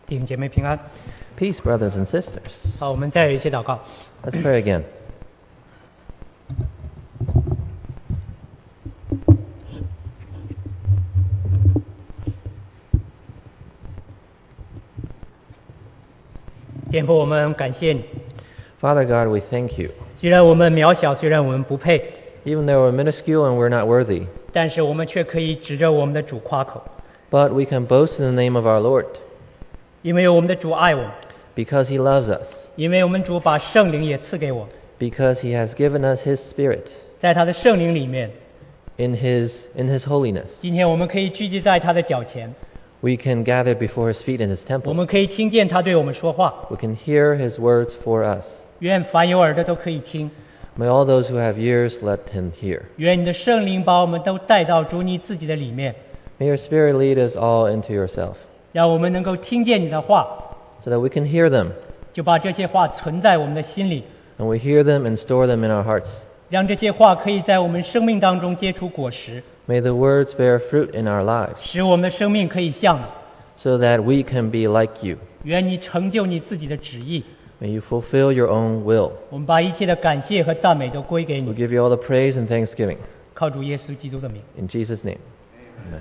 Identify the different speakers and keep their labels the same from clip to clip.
Speaker 1: 弟兄姐妹平安。
Speaker 2: Peace, brothers and sisters.
Speaker 1: 好，我们再有一些祷告。
Speaker 2: Let's pray again.
Speaker 1: 天父，我们感谢你。
Speaker 2: Father God, we thank you.
Speaker 1: 虽然我们渺小，虽然我们不配，
Speaker 2: Even though we're minuscule and we're not worthy,
Speaker 1: 但是我们却可以指着我们的主夸口，
Speaker 2: but we can boast in the name of our Lord,
Speaker 1: 因为我们的主爱我们，
Speaker 2: because He loves us,
Speaker 1: 因为我们主把圣灵也赐给我们，
Speaker 2: because He has given us His Spirit
Speaker 1: 在他的圣灵里面，
Speaker 2: in His holiness.
Speaker 1: 今天我们可以聚集在他的脚前，
Speaker 2: We can gather before His feet in His
Speaker 1: 我
Speaker 2: temple.
Speaker 1: 们可以听见他对我们说话。
Speaker 2: We can hear His words for us.
Speaker 1: 愿凡有耳的都可以听，
Speaker 2: May all those who have ears let Him hear.
Speaker 1: 愿你的圣灵把我们都带到主你自己的里面，
Speaker 2: May Your Spirit lead us all into Yourself,
Speaker 1: 让我们能够听见你的话，
Speaker 2: so that we can hear them,
Speaker 1: 就把这些话存在我们的心里，
Speaker 2: and we hear them and store them in our hearts.
Speaker 1: 让这些话可以在我们生命当中结出果实，
Speaker 2: May the words bear fruit in our lives,
Speaker 1: 使我们的生命可以像你。
Speaker 2: so that we can be like You.
Speaker 1: 愿你成就你自己的旨意。
Speaker 2: May You fulfill Your own will.
Speaker 1: 我们把一切的感谢和赞美都归给
Speaker 2: We
Speaker 1: 你，
Speaker 2: give You all the praise and thanksgiving.
Speaker 1: 靠主耶稣基督的名。
Speaker 2: In Jesus' name. Amen.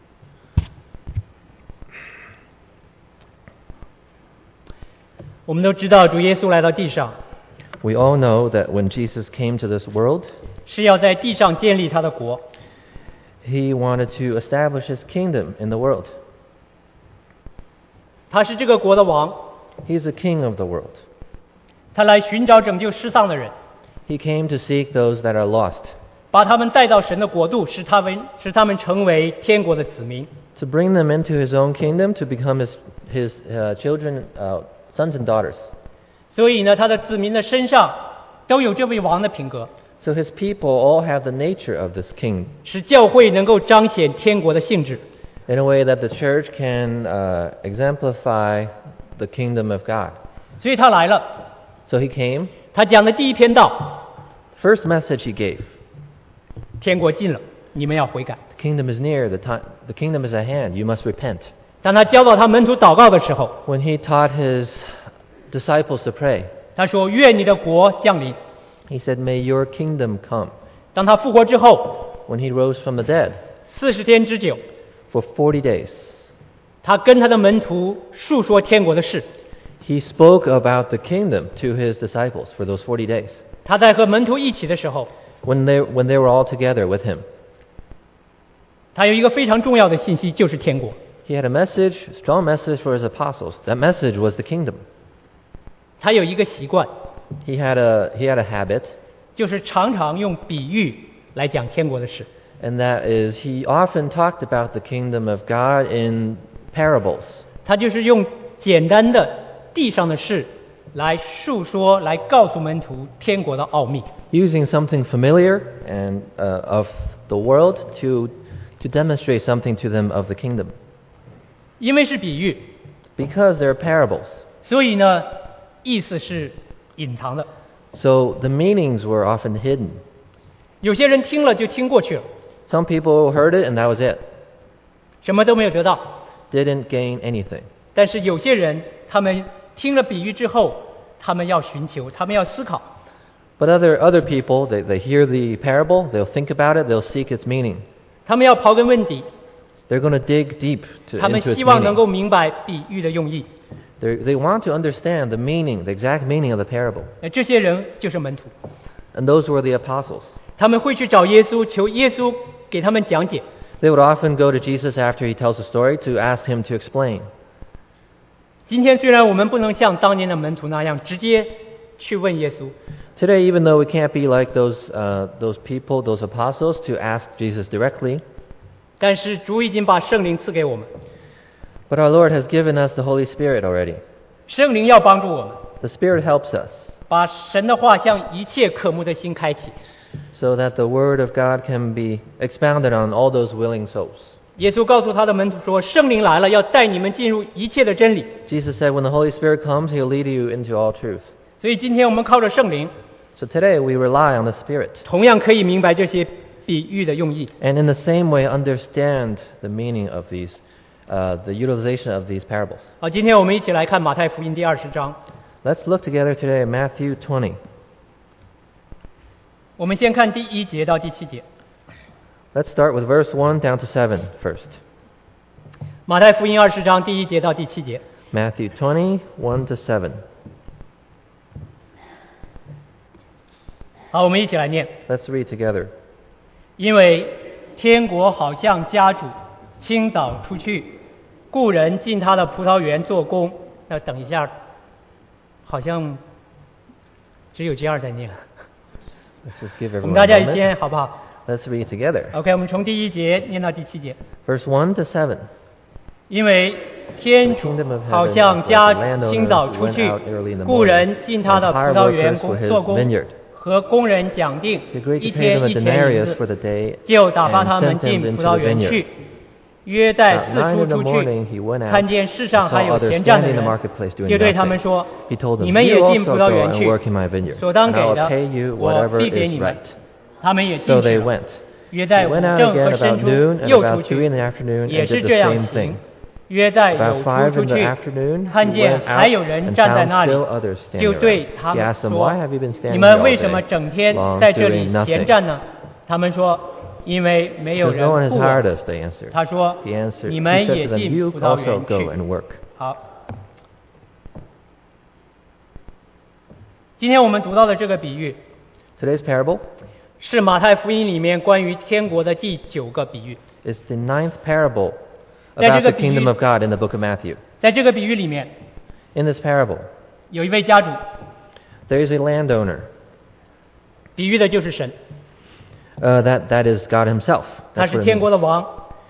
Speaker 1: 我们都知道，主耶稣来到地上，
Speaker 2: We all know that when Jesus came to this world,
Speaker 1: 是要在地上建立他的国。
Speaker 2: He wanted to establish His kingdom in the world.
Speaker 1: 他是这个国的王，
Speaker 2: He's the king of the world.
Speaker 1: 他来寻找拯救失丧的人，
Speaker 2: He came to seek those that are lost,
Speaker 1: 把他们带到神的国度，使他们成为天国的子民。
Speaker 2: to bring them into His own kingdom, to become His children, sons and daughters.
Speaker 1: 所以呢，他的子民的身上都有这位王的品格，
Speaker 2: So His people all have the nature of this king,
Speaker 1: 使教会能够彰显天国的性质。
Speaker 2: in a way that the church can exemplify the kingdom of God.
Speaker 1: 所以他来了，
Speaker 2: So He came.
Speaker 1: 他讲的第一篇道，
Speaker 2: First message He gave,
Speaker 1: 天国近了，你们要悔改。
Speaker 2: the kingdom is near, the kingdom is at hand, you must repent.
Speaker 1: 当他教导他门徒祷告的时候，
Speaker 2: When He taught His disciples to pray,
Speaker 1: 他说：“愿你的国降临。
Speaker 2: He said, May Your kingdom come. ”
Speaker 1: 当他复活之后，
Speaker 2: When He rose from the dead,
Speaker 1: 40天之久，
Speaker 2: for 40 days,
Speaker 1: 他跟他的门徒述说天国的事。
Speaker 2: He spoke about the kingdom to His disciples for those 40 days.
Speaker 1: 他在和门徒一起的时候，
Speaker 2: When they were all together with Him,
Speaker 1: 他有一个非常重要的信息，就是天国。
Speaker 2: He had a message, a strong message for His apostles. That message was the kingdom.
Speaker 1: 他有一个习惯，
Speaker 2: He had a habit,
Speaker 1: 就是常常用比喻来讲天国的事。
Speaker 2: and that is He often talked about the kingdom of God in parables.
Speaker 1: 他就是用简单的地上的事来述说，来告诉门徒天国的奥秘。
Speaker 2: Using something familiar and of the world to demonstrate something to them of the kingdom.
Speaker 1: 因为是比喻，
Speaker 2: Because they're parables,
Speaker 1: 所以呢，意思是隐藏的。
Speaker 2: so the meanings were often hidden.
Speaker 1: 有些人听了就听过去了，
Speaker 2: Some people heard it and that was it.
Speaker 1: 什么都没有得到。
Speaker 2: Didn't gain anything.
Speaker 1: 但是有些人，他们听了比喻之后，他们要寻求，他们要思考。
Speaker 2: But other people, they hear the parable, they'll think about it, they'll seek its meaning.
Speaker 1: 他们要刨根问底，
Speaker 2: They're going to dig deep
Speaker 1: 他们
Speaker 2: into its
Speaker 1: 希望能
Speaker 2: meaning.
Speaker 1: 够明白比喻的用意。
Speaker 2: They want to understand the meaning, the exact meaning of the parable.
Speaker 1: 这些人就是门徒，
Speaker 2: And those were the apostles.
Speaker 1: 他们会去找耶稣，求耶稣给他们讲解。
Speaker 2: They would often go to Jesus after he tells a story to ask him to explain.
Speaker 1: 今天虽然我们不能像当年的门徒那样直接去问耶稣，
Speaker 2: Today, even though we can't be like those people, those apostles, to ask Jesus directly,
Speaker 1: 但是主已经把圣灵赐给我们，
Speaker 2: but our Lord has given us the Holy Spirit already.
Speaker 1: 圣灵要帮助我们，
Speaker 2: The Spirit helps us
Speaker 1: 把神的话向一切渴慕的心开启。
Speaker 2: so that the Word of God can be expounded on all those willing souls.
Speaker 1: 耶稣告诉他的门徒说：“圣灵来了，要带你们进入一切的真理。
Speaker 2: Jesus said, when the Holy Spirit comes, He'll lead you into all truth. ”
Speaker 1: 所以今天我们靠着圣灵，
Speaker 2: So today we rely on the Spirit,
Speaker 1: 同样可以明白这些比喻的用意。
Speaker 2: and in the same way understand the meaning of these the utilization of these parables.
Speaker 1: 好，今天我们一起来看马太福音第20章。
Speaker 2: Let's look together today at Matthew 20.
Speaker 1: 我们先看第1节到第7节。
Speaker 2: Let's start with verse 1 down to 7 first.
Speaker 1: 马太福音20章第1节到第7节。
Speaker 2: Matthew 20, 1 to 7.
Speaker 1: 好，我们一起来念。
Speaker 2: Let's read together.
Speaker 1: 因为天国好像家主清早出去，雇人进他的葡萄园做工。那等一下，好像只有这样在念。
Speaker 2: Let's just give
Speaker 1: 我们
Speaker 2: everyone
Speaker 1: 大
Speaker 2: a
Speaker 1: 家一先
Speaker 2: moment.
Speaker 1: 好不好
Speaker 2: Let's read together.
Speaker 1: ？OK， 我们从第1节念到第7节。
Speaker 2: Verse 1 to 7.
Speaker 1: 因为天主
Speaker 2: Kingdom of
Speaker 1: 好
Speaker 2: heaven
Speaker 1: 像
Speaker 2: is like
Speaker 1: 家
Speaker 2: a
Speaker 1: 主
Speaker 2: landowner
Speaker 1: 清早
Speaker 2: who
Speaker 1: 出
Speaker 2: went
Speaker 1: 去
Speaker 2: out early in the
Speaker 1: 雇
Speaker 2: morning
Speaker 1: 人进他
Speaker 2: and
Speaker 1: 的葡
Speaker 2: hired
Speaker 1: 萄园
Speaker 2: workers for
Speaker 1: 做
Speaker 2: his
Speaker 1: 工，
Speaker 2: vineyard.
Speaker 1: 和工人讲定
Speaker 2: He agreed
Speaker 1: 一
Speaker 2: to pay
Speaker 1: 天
Speaker 2: them a
Speaker 1: 1000银
Speaker 2: denarius
Speaker 1: 子
Speaker 2: for the day
Speaker 1: 就打发
Speaker 2: and
Speaker 1: 他们
Speaker 2: sent
Speaker 1: 进
Speaker 2: them
Speaker 1: 葡
Speaker 2: into
Speaker 1: 萄
Speaker 2: the
Speaker 1: 园
Speaker 2: vineyard.
Speaker 1: 去。约在
Speaker 2: At
Speaker 1: 四
Speaker 2: 9 in
Speaker 1: 处
Speaker 2: the
Speaker 1: 出去，
Speaker 2: morning he went out
Speaker 1: 看见世
Speaker 2: and
Speaker 1: 上还
Speaker 2: saw
Speaker 1: 有
Speaker 2: others
Speaker 1: 闲站的
Speaker 2: standing in the
Speaker 1: 人，
Speaker 2: marketplace doing
Speaker 1: 就对他们
Speaker 2: nothing.
Speaker 1: 说
Speaker 2: He told：“ them,
Speaker 1: 你们
Speaker 2: You
Speaker 1: 也进
Speaker 2: also
Speaker 1: 葡萄
Speaker 2: go
Speaker 1: 园
Speaker 2: and
Speaker 1: 去，
Speaker 2: work in my vineyard,
Speaker 1: 所当
Speaker 2: and I
Speaker 1: 给
Speaker 2: will
Speaker 1: 的
Speaker 2: pay you
Speaker 1: 我
Speaker 2: whatever
Speaker 1: 必给
Speaker 2: is
Speaker 1: 你们。”
Speaker 2: right.
Speaker 1: 他们也
Speaker 2: So
Speaker 1: 进去
Speaker 2: they
Speaker 1: 了。
Speaker 2: went.
Speaker 1: 约
Speaker 2: He
Speaker 1: 在午
Speaker 2: went out
Speaker 1: 正
Speaker 2: again
Speaker 1: 和
Speaker 2: about
Speaker 1: 申初
Speaker 2: noon and
Speaker 1: 又出
Speaker 2: about 3 in
Speaker 1: 去，
Speaker 2: the afternoon
Speaker 1: 也
Speaker 2: and
Speaker 1: 是
Speaker 2: did
Speaker 1: 这
Speaker 2: the
Speaker 1: 样
Speaker 2: same
Speaker 1: 行
Speaker 2: thing.。
Speaker 1: 约在
Speaker 2: About
Speaker 1: 酉
Speaker 2: 5
Speaker 1: 初
Speaker 2: in
Speaker 1: 出
Speaker 2: the
Speaker 1: 去，
Speaker 2: afternoon,
Speaker 1: 看
Speaker 2: he
Speaker 1: 见
Speaker 2: went
Speaker 1: 还
Speaker 2: out
Speaker 1: 有人
Speaker 2: and
Speaker 1: 站在
Speaker 2: found
Speaker 1: 那里，
Speaker 2: still others
Speaker 1: 就
Speaker 2: standing
Speaker 1: 对
Speaker 2: around.
Speaker 1: 他
Speaker 2: He
Speaker 1: 们
Speaker 2: asked them,
Speaker 1: 说
Speaker 2: Why have you been：“
Speaker 1: 你
Speaker 2: standing
Speaker 1: 们
Speaker 2: here
Speaker 1: 为
Speaker 2: all
Speaker 1: 什么
Speaker 2: day,
Speaker 1: 整天
Speaker 2: long
Speaker 1: 在这里
Speaker 2: doing
Speaker 1: 闲
Speaker 2: nothing?
Speaker 1: 站呢？”他们说：“因为没有
Speaker 2: Because
Speaker 1: 人
Speaker 2: no one has
Speaker 1: 雇我
Speaker 2: hired us,” they answered.
Speaker 1: 他说
Speaker 2: He answered,
Speaker 1: 你
Speaker 2: he
Speaker 1: 们
Speaker 2: said
Speaker 1: 也
Speaker 2: to them,
Speaker 1: 进
Speaker 2: You
Speaker 1: 葡萄
Speaker 2: also
Speaker 1: 园
Speaker 2: go
Speaker 1: 去。
Speaker 2: and work.
Speaker 1: 好，今天我们读到的这个比喻
Speaker 2: Today's parable
Speaker 1: 是马太福音里面关于天国的第9个比喻。
Speaker 2: is the 9th parable
Speaker 1: 在这
Speaker 2: about
Speaker 1: 个
Speaker 2: the
Speaker 1: 比喻
Speaker 2: kingdom of God in the book of Matthew.
Speaker 1: 在这个比喻里面，
Speaker 2: In this parable,
Speaker 1: 有一位家主，
Speaker 2: there is a landowner.
Speaker 1: 比喻的就是神，
Speaker 2: That is God himself.
Speaker 1: 他
Speaker 2: That's
Speaker 1: 是
Speaker 2: what it
Speaker 1: 天国的
Speaker 2: means.
Speaker 1: 王。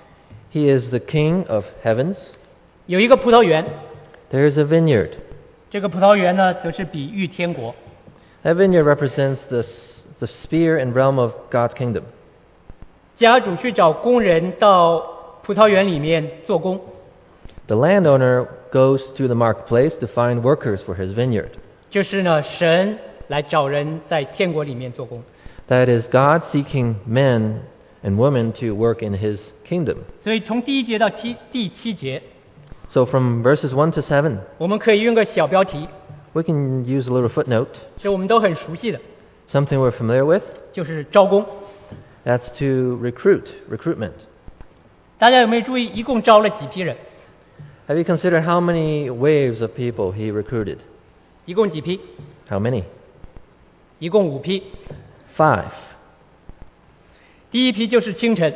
Speaker 2: He is the king of heavens.
Speaker 1: 有一个葡萄园，
Speaker 2: There is a vineyard.
Speaker 1: 这个葡萄园呢，则是比喻天国。
Speaker 2: That vineyard represents the sphere and realm of God's kingdom.
Speaker 1: 家主去找工人到葡萄园里面做工，
Speaker 2: The landowner goes to the marketplace to find workers for his vineyard.
Speaker 1: 就是呢，神来找人在天国里面做工。
Speaker 2: That is God seeking men and women to work in his kingdom.
Speaker 1: 所以从第1节到第7节，
Speaker 2: So from verses 1 to 7,
Speaker 1: 我们可以用个小标题，
Speaker 2: we can use a little footnote,
Speaker 1: 是我们都很熟悉的，
Speaker 2: something we're familiar with.
Speaker 1: 就是招工。
Speaker 2: That's to recruitment.
Speaker 1: 大家有没有注意，一共招了几批人？
Speaker 2: Have you considered how many waves of people he recruited?
Speaker 1: 一共几批？
Speaker 2: How many?
Speaker 1: 一共5批。
Speaker 2: 5.
Speaker 1: 第一批就是清晨，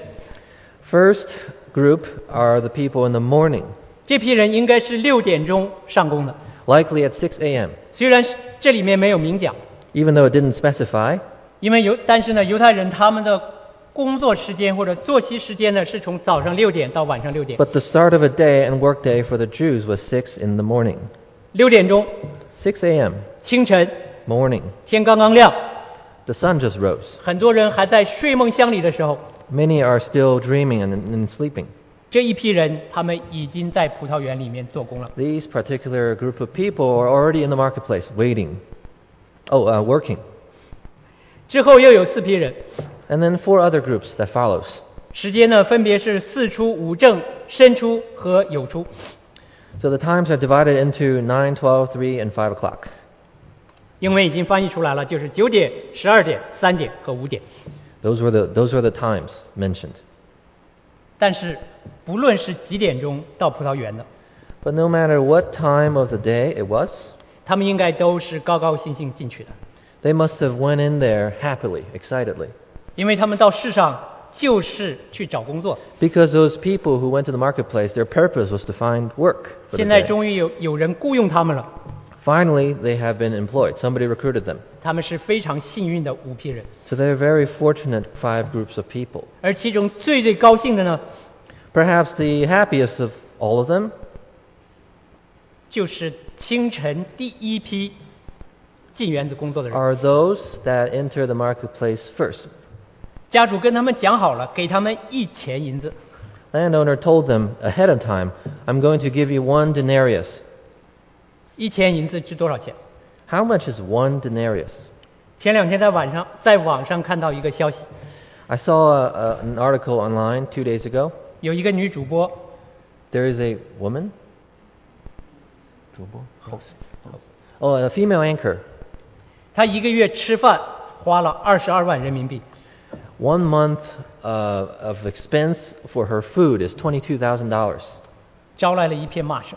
Speaker 2: First group are the people in the morning,
Speaker 1: 这批人应该是6点钟上工的，
Speaker 2: likely at 6 a.m.
Speaker 1: 虽然这里面没有明讲，
Speaker 2: Even though it didn't specify,
Speaker 1: 但是呢，犹太人他们的工作时间或者作息时间呢，是从早上6点到晚上6点。
Speaker 2: but the start of a day and work day for the Jews was 6 in the morning.
Speaker 1: 6点钟，
Speaker 2: 6 a.m.
Speaker 1: 清晨，
Speaker 2: morning.
Speaker 1: 天刚刚亮，
Speaker 2: The sun just rose.
Speaker 1: 很多人还在睡梦乡里的时候，
Speaker 2: Many are still dreaming and sleeping.
Speaker 1: 这一批人他们已经在葡萄园里面做工了。
Speaker 2: These particular group of people are already in the marketplace waiting. Working.
Speaker 1: 之后又有4批人，
Speaker 2: And then 4 other groups that follows.
Speaker 1: 时间呢分别是巳初、午正、申初和酉初。
Speaker 2: So the times are divided into 9, 12, 3, and 5 o'clock.
Speaker 1: 英文已经翻译出来了，就是9点、12点、3点和5点。
Speaker 2: Those were the times mentioned.
Speaker 1: 但是不论是几点钟到葡萄园的，
Speaker 2: But no matter what time of the day it was,
Speaker 1: 他们应该都是高高兴兴进去的，
Speaker 2: they must have went in there happily, excitedly.
Speaker 1: 因为他们到世上就是去找工作。
Speaker 2: Because those people who went to the marketplace, their purpose was to find work for the
Speaker 1: 现在
Speaker 2: day.
Speaker 1: 终于有人雇佣他们了，
Speaker 2: Finally, they have been employed. Somebody recruited them.
Speaker 1: 他们是非常幸运的5批人。
Speaker 2: So they're very fortunate 5 groups of people.
Speaker 1: 而其中最高兴的呢，
Speaker 2: Perhaps the happiest of all of them
Speaker 1: 就是清晨第1批进园子工作的人。
Speaker 2: are those that enter the marketplace first.
Speaker 1: 家主跟他们讲好了，给他们1钱银子。
Speaker 2: Landowner told them ahead of time, I'm going to give you 1 denarius.
Speaker 1: 1钱银子值多少钱？
Speaker 2: How much is 1 denarius?
Speaker 1: 前2天在网上看到一个消息，
Speaker 2: I saw an article online 2 days ago.
Speaker 1: 有一个女主播
Speaker 2: there is a woman? Oh, a female anchor.
Speaker 1: 她一个月吃饭花了22万人民币，
Speaker 2: 1 month of expense for her food is $22,000.
Speaker 1: 招来了一片骂声。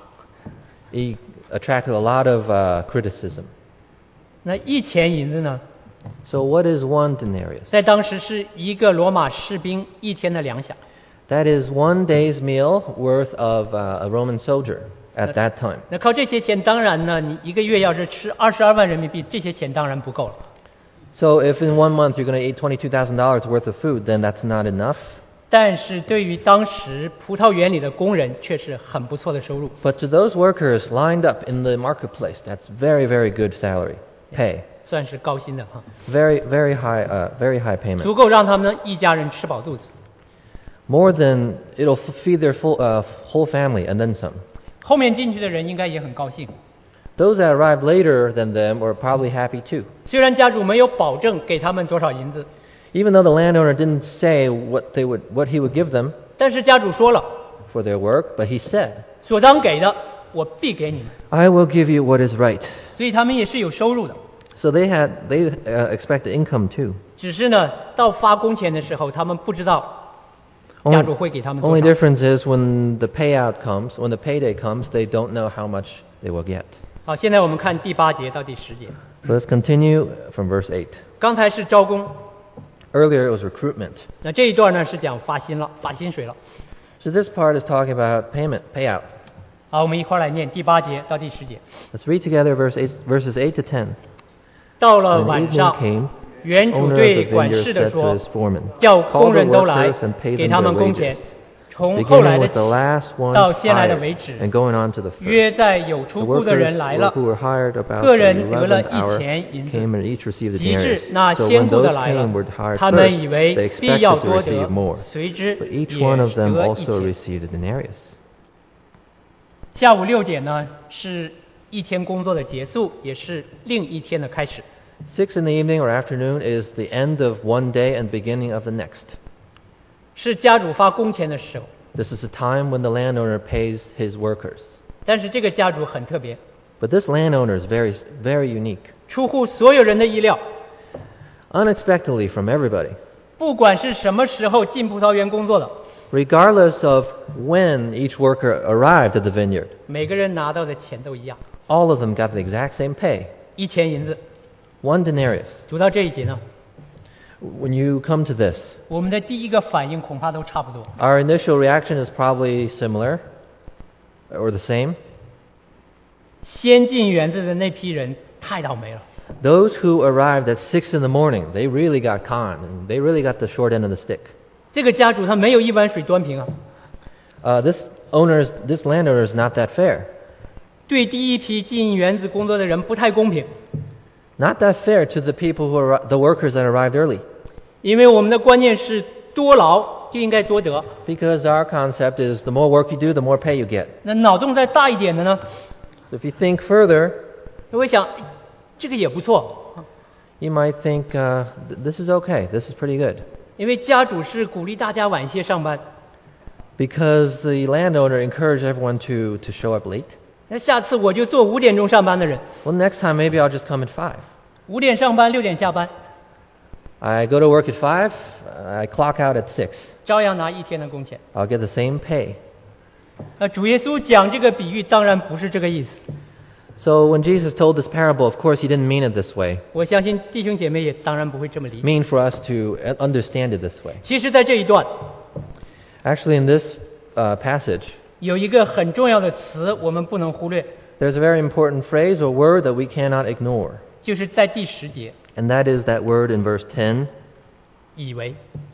Speaker 2: He attracted a lot of criticism.
Speaker 1: 那1钱银子呢，
Speaker 2: So what is 1 denarius?
Speaker 1: 在当时是一个罗马士兵1天的粮饷。
Speaker 2: That is 1 day's meal worth of a Roman soldier at that time.
Speaker 1: 那靠这些钱，当然呢，你一个月要是吃22万人民币，这些钱当然不够了。
Speaker 2: So if in 1 month you're going to eat $22,000 worth of food, then that's not enough.
Speaker 1: 但是对于当时葡萄园里的工人，却是很不错的收入。
Speaker 2: But to those workers lined up in the marketplace, that's very, very good salary, pay.
Speaker 1: 算是高薪的哈，
Speaker 2: Very, very high payment.
Speaker 1: 足够让他们一家人吃饱肚子。
Speaker 2: More than it'll feed their whole family and then some.
Speaker 1: 后面进去的人应该也很高兴，
Speaker 2: Those that arrived later than them were probably happy too.
Speaker 1: 虽然家主没有保证给他们多少银子，
Speaker 2: Even though the landowner didn't say what he would give them
Speaker 1: 但是家主说了，
Speaker 2: for their work, but he said,
Speaker 1: 所当给的我必给你们，
Speaker 2: I will give you what is right.
Speaker 1: 所以他们也是有收入的。
Speaker 2: So they expected income too.
Speaker 1: 只是呢，到发工钱的时候，他们不知道家主会给他们多
Speaker 2: Only
Speaker 1: 少。
Speaker 2: difference is when the payday comes, they don't know how much they will get.
Speaker 1: 好，现在我们看第8节到第10节。
Speaker 2: So let's continue from verse 8.
Speaker 1: 刚才是招工，
Speaker 2: Earlier it was recruitment.
Speaker 1: 那这一段呢是讲发薪了，发薪水了。
Speaker 2: So this part is talking about payout.
Speaker 1: 好，我们一块儿来念第8节到第10节。
Speaker 2: Let's read together verses 8 to 10.
Speaker 1: 到了
Speaker 2: When
Speaker 1: 晚
Speaker 2: evening
Speaker 1: 上，
Speaker 2: came,
Speaker 1: 园主
Speaker 2: owner
Speaker 1: 对
Speaker 2: of the
Speaker 1: 管
Speaker 2: vineyard
Speaker 1: 事的
Speaker 2: said to
Speaker 1: 说
Speaker 2: his foreman,
Speaker 1: 叫
Speaker 2: Call
Speaker 1: 工
Speaker 2: the
Speaker 1: 人都来
Speaker 2: workers and pay
Speaker 1: 给
Speaker 2: them
Speaker 1: 他
Speaker 2: their
Speaker 1: 们工钱
Speaker 2: wages,
Speaker 1: 从后来
Speaker 2: beginning
Speaker 1: 的
Speaker 2: with the last one
Speaker 1: 到先来的为
Speaker 2: hired
Speaker 1: 止
Speaker 2: and going on to the first.
Speaker 1: 约在有出
Speaker 2: The
Speaker 1: 雇的人
Speaker 2: workers
Speaker 1: 来了
Speaker 2: who were hired about
Speaker 1: 个
Speaker 2: the
Speaker 1: 人得了
Speaker 2: 11th
Speaker 1: 1
Speaker 2: hour
Speaker 1: 钱银
Speaker 2: came
Speaker 1: 子
Speaker 2: and each received a
Speaker 1: 及至
Speaker 2: denarius.
Speaker 1: 那
Speaker 2: So
Speaker 1: 先
Speaker 2: when
Speaker 1: 雇的
Speaker 2: those
Speaker 1: 来了
Speaker 2: came were hired
Speaker 1: 他们以
Speaker 2: first,
Speaker 1: 为
Speaker 2: they
Speaker 1: 必要
Speaker 2: expected to
Speaker 1: 多得
Speaker 2: receive more.
Speaker 1: 随之
Speaker 2: But each
Speaker 1: 也
Speaker 2: one of them
Speaker 1: 得
Speaker 2: also
Speaker 1: 1钱。
Speaker 2: received a denarius.
Speaker 1: 下午6点呢是一天工作的结束，也是另一天的开始。
Speaker 2: 6 in the evening or afternoon is the end of one day and beginning of the next.
Speaker 1: 是家主发工钱的时候，
Speaker 2: This is the time when the landowner pays his workers.
Speaker 1: 但是这个家主很特别，
Speaker 2: But this landowner is very, very unique.
Speaker 1: 出乎所有人的意料。
Speaker 2: Unexpectedly from everybody.
Speaker 1: 不管是什么时候进葡萄园工作的，
Speaker 2: Regardless of when each worker arrived at the vineyard,
Speaker 1: 每个人拿到的钱都一样，
Speaker 2: all of them got the exact same pay.
Speaker 1: 1钱银子。
Speaker 2: 1 denarius.
Speaker 1: 读到这一节呢，
Speaker 2: When you come to this,
Speaker 1: 我们的第一个反应恐怕都差不多。
Speaker 2: our initial reaction is probably similar or the same.
Speaker 1: 先进园子的那批人太倒霉了，
Speaker 2: Those who arrived at 6 in the morning, they really got conned, and they really got the short end of the stick.
Speaker 1: 这个家主他没有一碗水端平啊，
Speaker 2: This landowner is not that fair.
Speaker 1: 对第一批进园子工作的人不太公平，
Speaker 2: Not that fair to the people the workers that arrived early.
Speaker 1: 因为我们的观念是多劳就应该多得。
Speaker 2: Because our concept is the more work you do, the more pay you get.
Speaker 1: 那脑洞再大一点的呢，
Speaker 2: So if you think further,
Speaker 1: 就会想这个也不错，
Speaker 2: you might think, this is okay, this is pretty good.
Speaker 1: 因为家主是鼓励大家晚些上班。
Speaker 2: Because the landowner encouraged everyone to show up late.
Speaker 1: 那下次我就做5点钟上班的人，
Speaker 2: Well, next time maybe I'll just come at 5.
Speaker 1: 5点上班，6点下班，
Speaker 2: I go to work at 5, I clock out at 6.
Speaker 1: 照样拿1天的工钱。
Speaker 2: I'll get the same pay.
Speaker 1: 主耶稣讲这个比喻，当然不是这个意思。
Speaker 2: So when Jesus told this parable, of course he didn't mean it this way.
Speaker 1: 我相信弟兄姐妹也当然不会这么理解。
Speaker 2: Mean for us to understand it this way.
Speaker 1: 其实，在这一段
Speaker 2: Actually, in this passage,
Speaker 1: 有一个很重要的词，我们不能忽略，
Speaker 2: there's a very important phrase or word that we cannot ignore.
Speaker 1: 就是在第10节，
Speaker 2: And that is that word in verse 10,
Speaker 1: 以为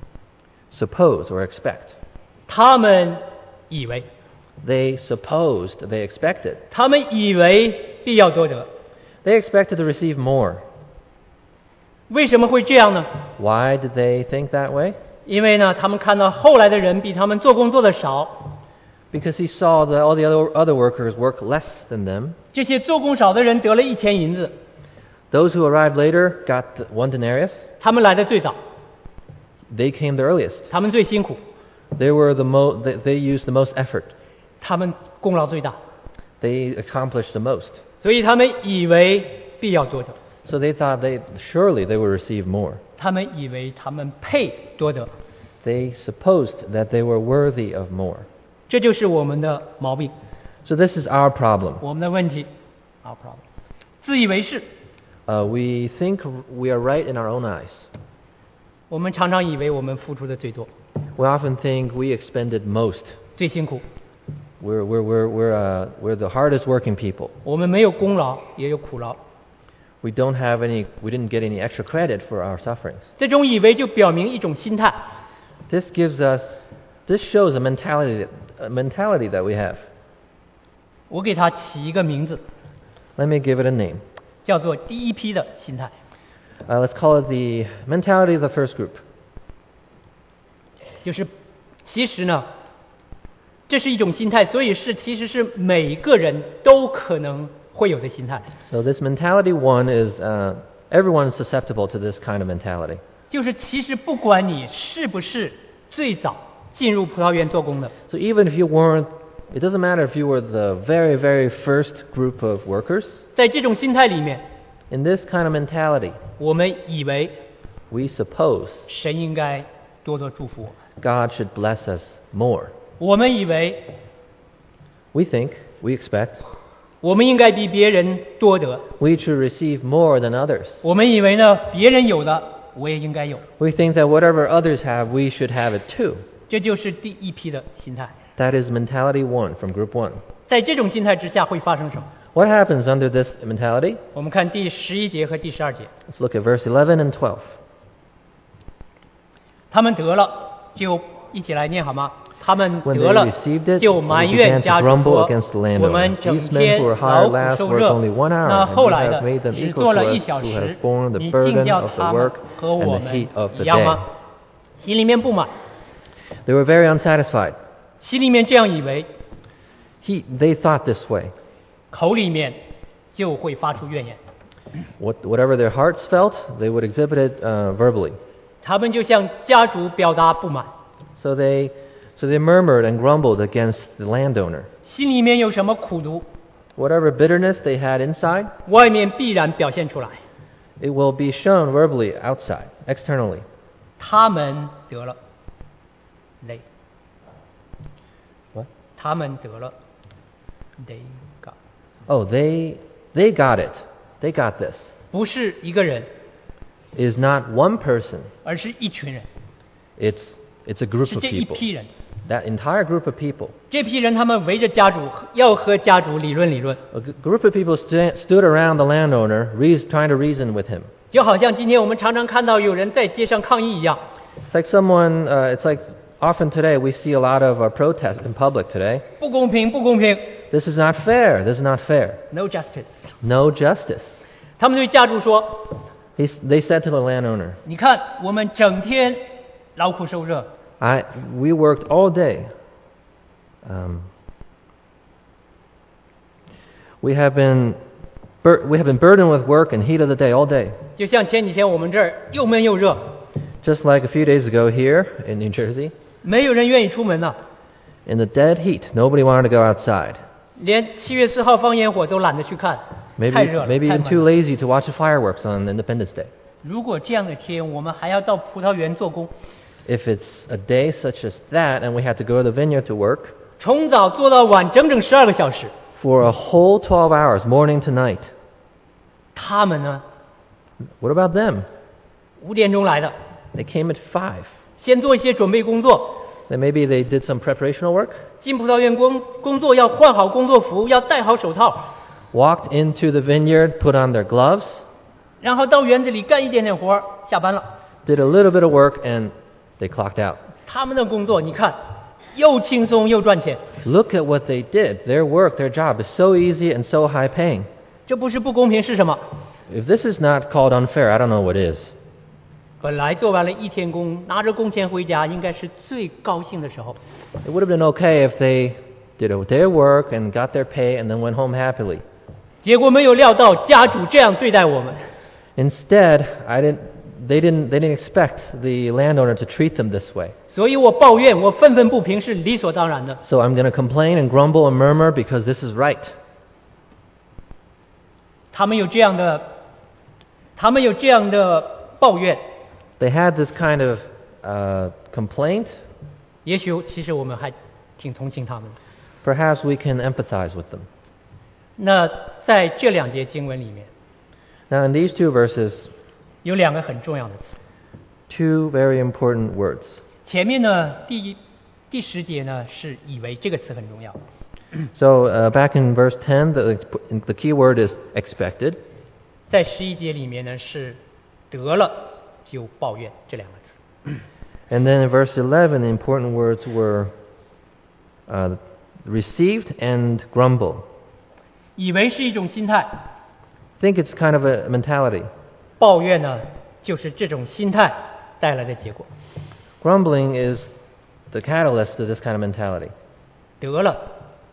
Speaker 2: suppose or expect.
Speaker 1: 他们以为，
Speaker 2: They supposed, they expected.
Speaker 1: 他们以为必要多得。
Speaker 2: They expected to receive more.
Speaker 1: 为什么会这样呢？
Speaker 2: Why did they think that way?
Speaker 1: 因为呢，他们看到后来的人比他们做工做的少，
Speaker 2: Because he saw that all the other workers work less than them.
Speaker 1: 这些做工少的人得了1钱银子，
Speaker 2: Those who arrived later got 1 denarius.
Speaker 1: 他们来的最早，
Speaker 2: They came the earliest.
Speaker 1: 他们最辛苦，
Speaker 2: They used the most effort.
Speaker 1: 他们功劳最大，
Speaker 2: They accomplished the most.
Speaker 1: 所以他们以为必要多得，
Speaker 2: So they thought surely they would receive more.
Speaker 1: 他们以为他们配多得，
Speaker 2: They supposed that they were worthy of more.
Speaker 1: 这就是我们的毛病，
Speaker 2: So this is our problem.
Speaker 1: 我们的问题。Our problem， 自以为是，
Speaker 2: We think we are right in our own eyes.
Speaker 1: 我们常常以为我们付出的最多，
Speaker 2: We often think we expended most.
Speaker 1: 最辛苦，
Speaker 2: We're the hardest working people.
Speaker 1: 我们没有功劳也有苦劳。
Speaker 2: We didn't get any extra credit for our sufferings.
Speaker 1: 这种以为就表明一种心态，
Speaker 2: This shows a mentality that we have.
Speaker 1: 我给它起一个名字，
Speaker 2: Let me give it a name.
Speaker 1: 叫做第一批的心态。
Speaker 2: Let's call it the mentality of the first group.
Speaker 1: 就是其实呢，这是一种心态，所以其实是每个人都可能会有的心态。
Speaker 2: So this mentality one is everyone is susceptible to this kind of mentality.
Speaker 1: 就是其实不管你是不是最早进入葡萄园做工的，
Speaker 2: So even if you weren't, it doesn't matter if you were the very, very first group of workers.
Speaker 1: 在这种心态里面，
Speaker 2: In this kind of mentality,
Speaker 1: 我们以为
Speaker 2: we suppose
Speaker 1: 神应该多多祝福我们，
Speaker 2: God should bless us more.
Speaker 1: 我们以为
Speaker 2: We think, we expect,
Speaker 1: 我们应该比别人多得，
Speaker 2: we should receive more than others.
Speaker 1: 我们以为呢别人有的我也应该有，
Speaker 2: We think that whatever others have, we should have it too.
Speaker 1: 这就是第一批的心态。
Speaker 2: That is mentality one from group one.
Speaker 1: 在这种心态之下会发生什么？
Speaker 2: What happens under this mentality?
Speaker 1: 我们看第11节和第12节，
Speaker 2: Let's look at verse 11 and 12.
Speaker 1: 他们得了就一起来念好吗？他们
Speaker 2: When
Speaker 1: 得
Speaker 2: they
Speaker 1: 了
Speaker 2: received it,
Speaker 1: 就
Speaker 2: they
Speaker 1: 埋
Speaker 2: began
Speaker 1: 怨
Speaker 2: to
Speaker 1: 家主
Speaker 2: grumble
Speaker 1: 说
Speaker 2: against the：“
Speaker 1: 我们
Speaker 2: landowner.
Speaker 1: 整
Speaker 2: These men
Speaker 1: 天
Speaker 2: who are
Speaker 1: 劳
Speaker 2: hired
Speaker 1: 苦
Speaker 2: last
Speaker 1: 受
Speaker 2: work
Speaker 1: 热，
Speaker 2: only 1 hour,
Speaker 1: 那
Speaker 2: and
Speaker 1: 后
Speaker 2: you
Speaker 1: 来
Speaker 2: have
Speaker 1: 的
Speaker 2: made them
Speaker 1: 只
Speaker 2: equal
Speaker 1: 做
Speaker 2: to
Speaker 1: 了1
Speaker 2: us
Speaker 1: 小
Speaker 2: who
Speaker 1: 时
Speaker 2: have，borne the
Speaker 1: 你竟
Speaker 2: burden
Speaker 1: 叫
Speaker 2: of the
Speaker 1: 他们
Speaker 2: work
Speaker 1: 和我
Speaker 2: and the
Speaker 1: 们
Speaker 2: heat of
Speaker 1: 一
Speaker 2: the
Speaker 1: 样吗
Speaker 2: day.？”
Speaker 1: 心里面不满，
Speaker 2: They were very unsatisfied.
Speaker 1: 心里面这样以为，
Speaker 2: They thought this way.
Speaker 1: 口里面就会发出怨言。
Speaker 2: Whatever their hearts felt, they would exhibit it verbally.
Speaker 1: 他们就向家主表达不满，
Speaker 2: So they murmured and grumbled against the landowner.
Speaker 1: 心里面有什么苦毒，
Speaker 2: Whatever bitterness they had inside,
Speaker 1: 外面必然表现出来。
Speaker 2: it will be shown verbally outside, externally.
Speaker 1: 他们得了，they，
Speaker 2: What?
Speaker 1: 他们得了，they got，
Speaker 2: Oh, they got it. They got this.
Speaker 1: 不是一个人，
Speaker 2: It is not one person.
Speaker 1: 而是一群人，
Speaker 2: It's a group
Speaker 1: 是
Speaker 2: of
Speaker 1: 这一
Speaker 2: people.
Speaker 1: 批人。
Speaker 2: That entire group of people.
Speaker 1: 这批人他们围着家主，要和家主理论理论，
Speaker 2: A group of people stood around the landowner, trying to reason with him.
Speaker 1: 就好像今天我们常常看到有人在街上抗议一样。
Speaker 2: It's like it's like often today we see a lot of protests in public today.
Speaker 1: 不公平，不公平
Speaker 2: This is not fair. This is not fair.
Speaker 1: ，no justice。
Speaker 2: No justice.
Speaker 1: 他们对家主说
Speaker 2: They said to the landowner,
Speaker 1: 你看，我们整天劳苦受热，
Speaker 2: we worked all day. We have been burdened with work and heat of the day all day.
Speaker 1: 就像前几天我们这儿又闷又热，
Speaker 2: Just like a few days ago here in New Jersey,
Speaker 1: 没有人愿意出门呐、
Speaker 2: in the dead heat, nobody wanted to go outside.
Speaker 1: 连7月4号放烟火都懒得去看，太热了，
Speaker 2: Maybe
Speaker 1: 太
Speaker 2: even
Speaker 1: 闷
Speaker 2: too
Speaker 1: 了。
Speaker 2: lazy to watch the fireworks on Independence Day.
Speaker 1: 如果这样的天，我们还要到葡萄园做工，
Speaker 2: If it's a day such as that and we had to go to the vineyard to work
Speaker 1: 从早做到晚，整整12个小时。
Speaker 2: for a whole 12 hours, morning to night,
Speaker 1: 他们呢，
Speaker 2: what about them?
Speaker 1: 5点钟来的，
Speaker 2: They came at 5.
Speaker 1: 先做一些准备工作。
Speaker 2: Then maybe they did some preparational work,
Speaker 1: 进葡萄园工作要换好工作服，要戴好手套，
Speaker 2: walked into the vineyard, put on their gloves,
Speaker 1: 然后到园子里干一点点活儿，下班了。
Speaker 2: did a little bit of work, and they clocked out.
Speaker 1: 他们的工作，你看，又轻松又赚钱，
Speaker 2: Look at what they did. Their work, their job is so easy and so high paying.
Speaker 1: 这不是不公平是什么？
Speaker 2: If this is not called unfair, I don't know what is.
Speaker 1: 本来做完了1天工，拿着工钱回家，应该是最高兴的时候。
Speaker 2: It would have been okay if they did their work and got their pay and then went home happily.
Speaker 1: 结果没有料到家主这样对待我们，
Speaker 2: Instead, they didn't expect the landowner to treat them this way.
Speaker 1: 所以我抱怨，我愤愤不平是理所当然的。
Speaker 2: So I'm going to complain and grumble and murmur because this is right.
Speaker 1: 他们有这样的抱怨，
Speaker 2: They had this kind of complaint.
Speaker 1: 也许其实我们还挺同情他们的。
Speaker 2: Perhaps we can empathize with them.
Speaker 1: 那在这2节经文里面，
Speaker 2: Now in these two verses,
Speaker 1: 有2个很重要的词。
Speaker 2: two very important words.
Speaker 1: 前面呢，第10节呢是以为，这个词很重要。
Speaker 2: So back in verse 10, the key word is expected.
Speaker 1: 在11节里面呢是得了就抱怨这2个词。
Speaker 2: And then in verse 11, the important words were received and grumble.
Speaker 1: 以为是一种心态，
Speaker 2: I think it's kind of a mentality.
Speaker 1: 抱怨呢就是这种心态带来的结果。
Speaker 2: Grumbling is the catalyst to this kind of mentality.
Speaker 1: 得了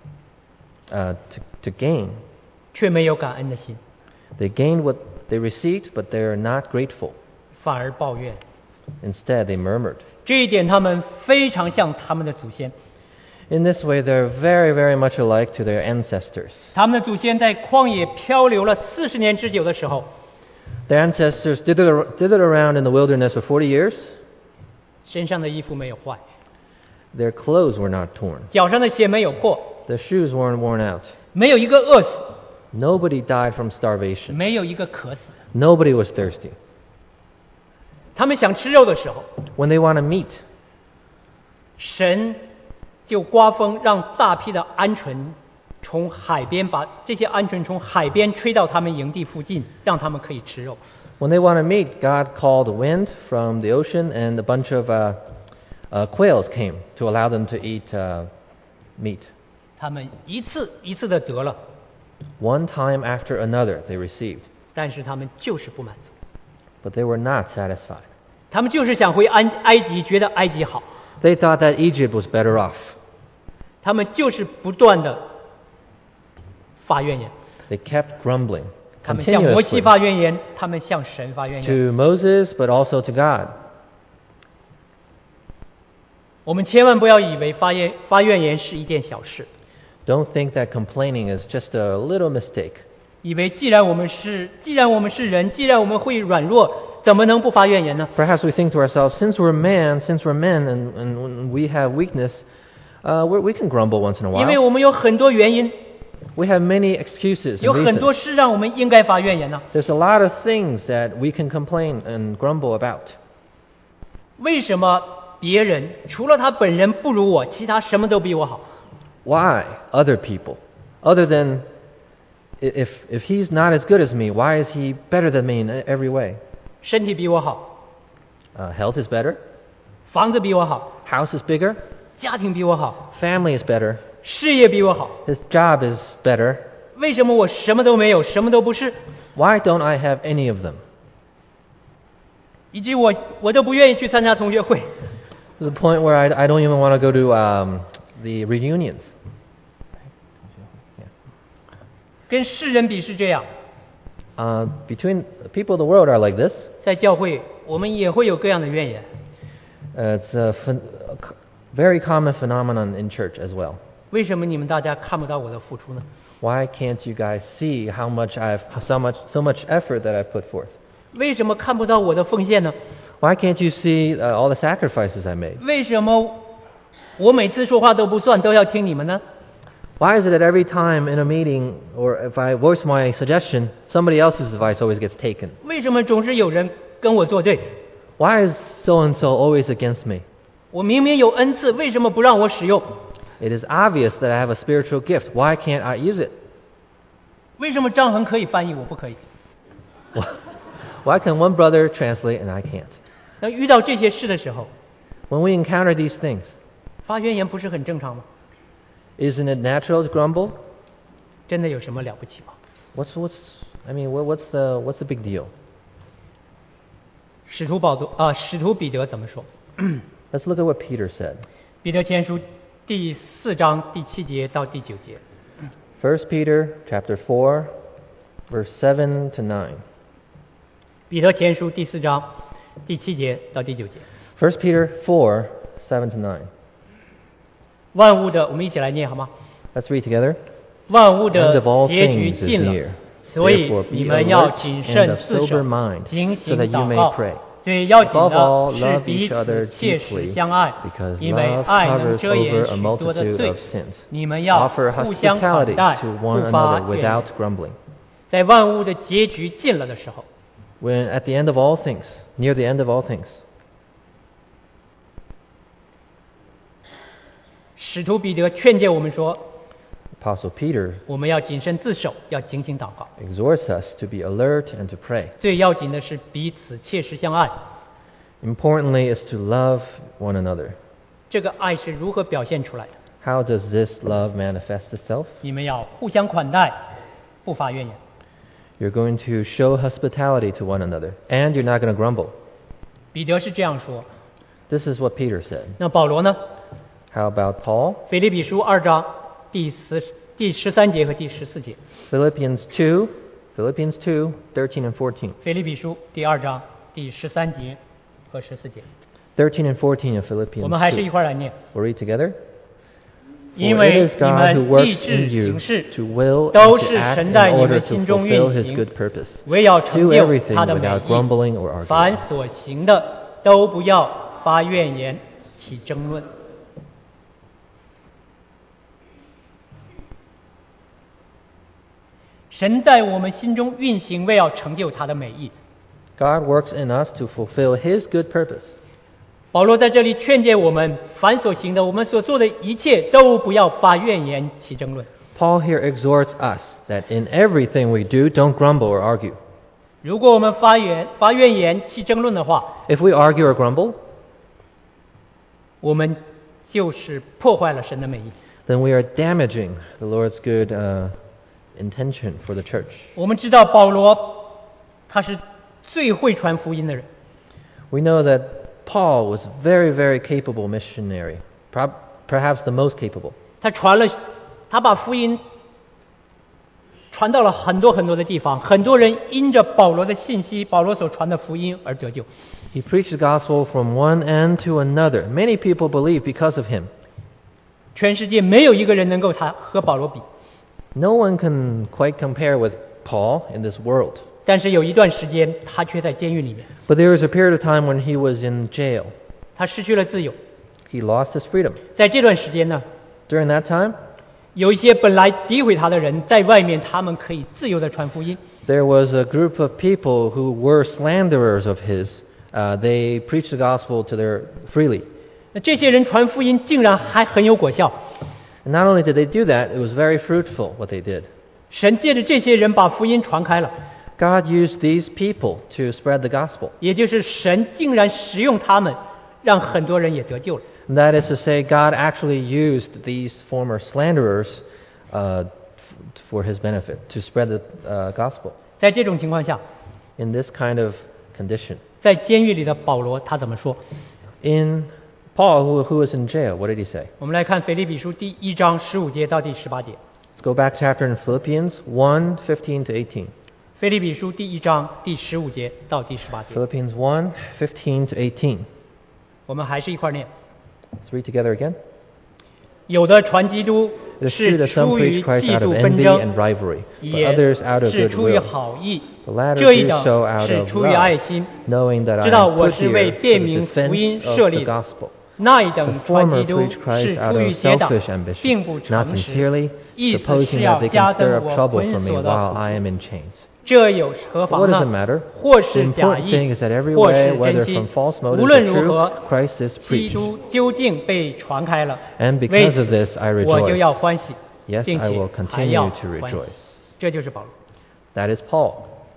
Speaker 2: To gain.
Speaker 1: 却没有感恩的心，
Speaker 2: They gained what they received, but they're not grateful.
Speaker 1: 反而抱怨。
Speaker 2: Instead, they murmured.
Speaker 1: 这一点他们非常像他们的祖先。
Speaker 2: In this way, they're very, very much alike to their ancestors.
Speaker 1: 他们的祖先在旷野漂流了40年之久的时候，
Speaker 2: Their ancestors did it around in the wilderness for 40 years.
Speaker 1: 身上的衣服没有坏，
Speaker 2: Their clothes were not torn.
Speaker 1: 脚上的鞋没有破，
Speaker 2: Their shoes weren't worn out.
Speaker 1: 没有一个饿死，
Speaker 2: Nobody died from starvation.
Speaker 1: 没有一个渴死。
Speaker 2: Nobody was thirsty.
Speaker 1: 他们想吃肉的时候，
Speaker 2: When they wanted meat,
Speaker 1: 神就刮风，让大批的鹌鹑从海边把这些鹌鹑从海边吹到他们营地附近，让他们可以吃肉。
Speaker 2: when they wanted meat, God called wind from the ocean and a bunch of quails came to allow them to eat meat.
Speaker 1: 他们一次一次的得了，
Speaker 2: One time after another they received,
Speaker 1: 但是他们就是不满足，
Speaker 2: but they were not satisfied.
Speaker 1: 他们就是想回埃及，觉得埃及好，
Speaker 2: They thought that Egypt was better off.
Speaker 1: 他们就是不断的发怨言，
Speaker 2: They kept grumbling
Speaker 1: 他们向摩西
Speaker 2: continuously
Speaker 1: 发怨言，他们向神发怨言。
Speaker 2: to Moses, but also to God.
Speaker 1: 我们千万不要以为发怨言是一件小事，
Speaker 2: Don't think that complaining is just a little mistake.
Speaker 1: 以为既然我们是人，既然我们会软弱，怎么能不发怨言呢？
Speaker 2: Perhaps we think to ourselves, since we're men, and we have weakness, we can grumble once in a
Speaker 1: 因为
Speaker 2: while.
Speaker 1: 我们有很多原因，
Speaker 2: We have many excuses
Speaker 1: 有
Speaker 2: and
Speaker 1: 很多
Speaker 2: reasons.
Speaker 1: 事让我们应该发怨言呢。
Speaker 2: There's a lot of things that we can complain and grumble about.
Speaker 1: 为什么别人除了他本人不如我，其他什么都比我好？
Speaker 2: Why other people? Other than if he's not as good as me, why is he better than me in every way?
Speaker 1: 身体比我好，
Speaker 2: Health is better.
Speaker 1: 房子比我好，
Speaker 2: House is bigger.
Speaker 1: 家庭比我好，
Speaker 2: Family is better.
Speaker 1: 事业比我好。
Speaker 2: His job is better.
Speaker 1: 为什么我什么都没有，什么都不是，
Speaker 2: Why don't I have any of them?
Speaker 1: 以及我都不愿意去参加同学会。
Speaker 2: To the point where I don't even want to go to the reunions.
Speaker 1: 跟世人比是这样，
Speaker 2: Between people of the world are like this.
Speaker 1: 在教会我们也会有各样的怨言。
Speaker 2: It's a very common phenomenon in church as well.
Speaker 1: 为什么你们大家看不到我的付出呢？
Speaker 2: Why can't you guys see how much so much effort that I've put forth?
Speaker 1: 为什么看不到我的奉献呢？
Speaker 2: Why can't you see all the sacrifices I made?
Speaker 1: 为什么我每次说话都不算，都要听你们呢？
Speaker 2: Why is it that every time in a meeting or if I voice my suggestion, somebody else's advice always gets taken?
Speaker 1: 为什么总是有人跟我作对？
Speaker 2: Why is so and so always against me?
Speaker 1: 我明明有恩赐，为什么不让我使用？
Speaker 2: It is obvious that I have a spiritual gift. Why can't I use it?
Speaker 1: 为什么张恒可以翻译，我不可以？
Speaker 2: Why can one brother translate and I can't?
Speaker 1: 那遇到这些事的时候，
Speaker 2: When we encounter these things,
Speaker 1: 发怨言不是很正常吗？
Speaker 2: isn't it natural to grumble?
Speaker 1: 真的有什么了不起吗？
Speaker 2: What's the big deal?
Speaker 1: 使徒彼得怎么说？
Speaker 2: Let's look at what Peter said.
Speaker 1: 彼得前书第4章第7节到第9节。
Speaker 2: 1 Peter chapter 4, verse 7 to 9.
Speaker 1: 彼得前书第4章， 第7节到第9节。
Speaker 2: 1 Peter 4, 7 to 9.
Speaker 1: 万物的，我们一起来念好吗？
Speaker 2: Let's read together.
Speaker 1: 万物
Speaker 2: End
Speaker 1: 的
Speaker 2: of all
Speaker 1: 结局
Speaker 2: things is
Speaker 1: 近了
Speaker 2: near.
Speaker 1: 所以
Speaker 2: Therefore
Speaker 1: 你
Speaker 2: be
Speaker 1: 们要
Speaker 2: alert
Speaker 1: 谨
Speaker 2: and
Speaker 1: 慎
Speaker 2: of
Speaker 1: 自
Speaker 2: sober
Speaker 1: 守，
Speaker 2: mind,
Speaker 1: 警
Speaker 2: so
Speaker 1: 醒
Speaker 2: that you
Speaker 1: 祷
Speaker 2: may
Speaker 1: 告。
Speaker 2: pray.
Speaker 1: 最要紧
Speaker 2: Above all,
Speaker 1: 的是
Speaker 2: love
Speaker 1: 彼
Speaker 2: each other
Speaker 1: 此切实
Speaker 2: deeply,
Speaker 1: 相爱，
Speaker 2: because
Speaker 1: 因为
Speaker 2: love
Speaker 1: 爱能
Speaker 2: covers
Speaker 1: 遮掩
Speaker 2: over a
Speaker 1: 许多的
Speaker 2: multitude
Speaker 1: 罪
Speaker 2: of sins.
Speaker 1: 你们要
Speaker 2: Offer
Speaker 1: 互相款
Speaker 2: hospitality
Speaker 1: 待，
Speaker 2: to
Speaker 1: 不
Speaker 2: one
Speaker 1: 发
Speaker 2: another
Speaker 1: 怨言
Speaker 2: without。grumbling.
Speaker 1: 在万物的结局近了的时候，
Speaker 2: When at the end of all things, near the end of all things,
Speaker 1: 使徒彼得劝诫我们说，
Speaker 2: Apostle Peter
Speaker 1: 我们要谨慎自守，要警醒祷告。
Speaker 2: exhorts us to be alert and to pray.
Speaker 1: 最要紧的是彼此切实相爱。
Speaker 2: Importantly is to love one another.
Speaker 1: 这个爱是如何表现出来的？
Speaker 2: How does this love manifest itself?
Speaker 1: 你们要互相款待，不发怨言。
Speaker 2: You're going to show hospitality to one another, and you're not going to grumble.
Speaker 1: 彼得是这样说。
Speaker 2: This is what Peter said.
Speaker 1: 那保罗呢？
Speaker 2: How about Paul?
Speaker 1: 腓立比书2章第13节和第14节。
Speaker 2: Philippians 2, 13 and 14.
Speaker 1: 腓立比书第2章第13节和14节。
Speaker 2: 13 and 14 of Philippians
Speaker 1: 我们还是一
Speaker 2: 2.
Speaker 1: 块儿来念。
Speaker 2: We'll read together.
Speaker 1: 因
Speaker 2: For
Speaker 1: 为
Speaker 2: it is
Speaker 1: 你
Speaker 2: God who
Speaker 1: 们立
Speaker 2: works
Speaker 1: 志
Speaker 2: in you
Speaker 1: 行事
Speaker 2: to will
Speaker 1: 都
Speaker 2: and to
Speaker 1: 是
Speaker 2: act
Speaker 1: 神
Speaker 2: in
Speaker 1: 在你
Speaker 2: order
Speaker 1: 们
Speaker 2: to
Speaker 1: 心中
Speaker 2: fulfill
Speaker 1: 运
Speaker 2: His
Speaker 1: 行
Speaker 2: good purpose.
Speaker 1: 为要成
Speaker 2: Do
Speaker 1: 就
Speaker 2: everything
Speaker 1: 他的美
Speaker 2: without
Speaker 1: 意。
Speaker 2: grumbling or arguing.
Speaker 1: 凡所行的都不要发怨言，起争论。神在我们心中运行，为要成就他的美意。
Speaker 2: God works in us to fulfill His good purpose.
Speaker 1: 保罗在这里劝诫我们，凡所行的，我们所做的一切都不要发怨言，起争论。
Speaker 2: Paul here exhorts us that in everything we do, don't grumble or argue.
Speaker 1: 如果我们发怨言，起争论的话，
Speaker 2: If we argue or grumble,
Speaker 1: 我们就是破坏了神的美意。
Speaker 2: then we are damaging the Lord's good intention for the church.
Speaker 1: 我们知道保罗他是最会传福音的人，
Speaker 2: We know that Paul was a very, very capable missionary, perhaps the most capable.
Speaker 1: 他把福音传到了很多很多的地方，很多人因着保罗的信息，保罗所传的福音而得救。
Speaker 2: He preached the gospel from one end to another. Many people believe because of him.
Speaker 1: 全世界没有一个人能够和保罗比。
Speaker 2: No one can quite compare with Paul in this world.
Speaker 1: 但是有一段时间，他却在监狱里面，
Speaker 2: But there was a period of time when he was in jail.
Speaker 1: 他失去了自由。
Speaker 2: He lost his freedom.
Speaker 1: 在这段时间呢，
Speaker 2: During that time,
Speaker 1: 有一些本来诋毁他的人，在外面他们可以自由的传福音。
Speaker 2: there was a group of people who were slanderers of his. They preached the gospel to their freely.
Speaker 1: 那这些人传福音竟然还很有果效，
Speaker 2: And not only did they do that, it was very fruitful what they did.
Speaker 1: 神借着这些人把福音传开了，
Speaker 2: God used these people to spread the gospel.
Speaker 1: 也就是神竟然使用他们，让很多人也得救了。
Speaker 2: And that is to say, God actually used these former slanderers for his benefit, to spread the gospel.
Speaker 1: 在这种情况下，
Speaker 2: In this kind of condition.
Speaker 1: 在监狱里的保罗他怎么说？
Speaker 2: In Paul, who was in jail, what did he say?
Speaker 1: 我们来看腓立比书第1章15节到第18节。
Speaker 2: Let's go back chapter in Philippians 1, 15 to 18.
Speaker 1: 腓立比书第1章第15节到第18节，
Speaker 2: Philippians 1, 15 to 18.
Speaker 1: 我们还是一块儿念。
Speaker 2: Let's read together again.
Speaker 1: 有的传基督
Speaker 2: It is true
Speaker 1: 是
Speaker 2: that some
Speaker 1: 出于
Speaker 2: preach Christ
Speaker 1: 嫉
Speaker 2: out of
Speaker 1: 妒纷
Speaker 2: envy
Speaker 1: 争
Speaker 2: and，rivalry, but
Speaker 1: 也
Speaker 2: others out of
Speaker 1: 是出于
Speaker 2: goodwill.
Speaker 1: 好意。
Speaker 2: The latter
Speaker 1: 这一
Speaker 2: do
Speaker 1: 等
Speaker 2: so out
Speaker 1: 是
Speaker 2: of
Speaker 1: 出于爱
Speaker 2: love,
Speaker 1: 心，
Speaker 2: knowing that I
Speaker 1: 知道
Speaker 2: am
Speaker 1: 我
Speaker 2: put
Speaker 1: 是
Speaker 2: here
Speaker 1: 为
Speaker 2: for
Speaker 1: 辨
Speaker 2: the
Speaker 1: 明福音
Speaker 2: defense
Speaker 1: 设
Speaker 2: of
Speaker 1: 立
Speaker 2: the
Speaker 1: 的。
Speaker 2: gospel.
Speaker 1: 那一
Speaker 2: The
Speaker 1: 等传
Speaker 2: former
Speaker 1: 基督
Speaker 2: preach Christ
Speaker 1: 是
Speaker 2: out
Speaker 1: 出于
Speaker 2: of
Speaker 1: 结党
Speaker 2: selfish，ambition,
Speaker 1: 并不
Speaker 2: not
Speaker 1: 诚实，
Speaker 2: sincerely,
Speaker 1: 意思
Speaker 2: supposing
Speaker 1: 是
Speaker 2: that
Speaker 1: 要
Speaker 2: they
Speaker 1: 加
Speaker 2: can stir
Speaker 1: 增
Speaker 2: up
Speaker 1: 我
Speaker 2: trouble
Speaker 1: 捆
Speaker 2: for me
Speaker 1: 锁的
Speaker 2: while
Speaker 1: 苦
Speaker 2: I
Speaker 1: 楚
Speaker 2: am in chains.
Speaker 1: 这有何
Speaker 2: What
Speaker 1: 妨
Speaker 2: does it
Speaker 1: 呢？
Speaker 2: matter?
Speaker 1: 或
Speaker 2: The
Speaker 1: 是假
Speaker 2: important thing
Speaker 1: 意
Speaker 2: is that every，
Speaker 1: 或
Speaker 2: way,
Speaker 1: 是
Speaker 2: whether
Speaker 1: 真心
Speaker 2: from，false
Speaker 1: 无
Speaker 2: motives
Speaker 1: 论
Speaker 2: or
Speaker 1: 如
Speaker 2: true,
Speaker 1: 何，
Speaker 2: Christ is
Speaker 1: 基
Speaker 2: preached.
Speaker 1: 督究竟被传开了，
Speaker 2: And
Speaker 1: 为
Speaker 2: because
Speaker 1: 此
Speaker 2: of this, I
Speaker 1: 我就要
Speaker 2: rejoice.
Speaker 1: 欢喜，
Speaker 2: Yes,
Speaker 1: 并
Speaker 2: I
Speaker 1: 且
Speaker 2: will
Speaker 1: 还要
Speaker 2: continue to
Speaker 1: 欢喜
Speaker 2: rejoice.
Speaker 1: 这就是保罗。
Speaker 2: That is Paul.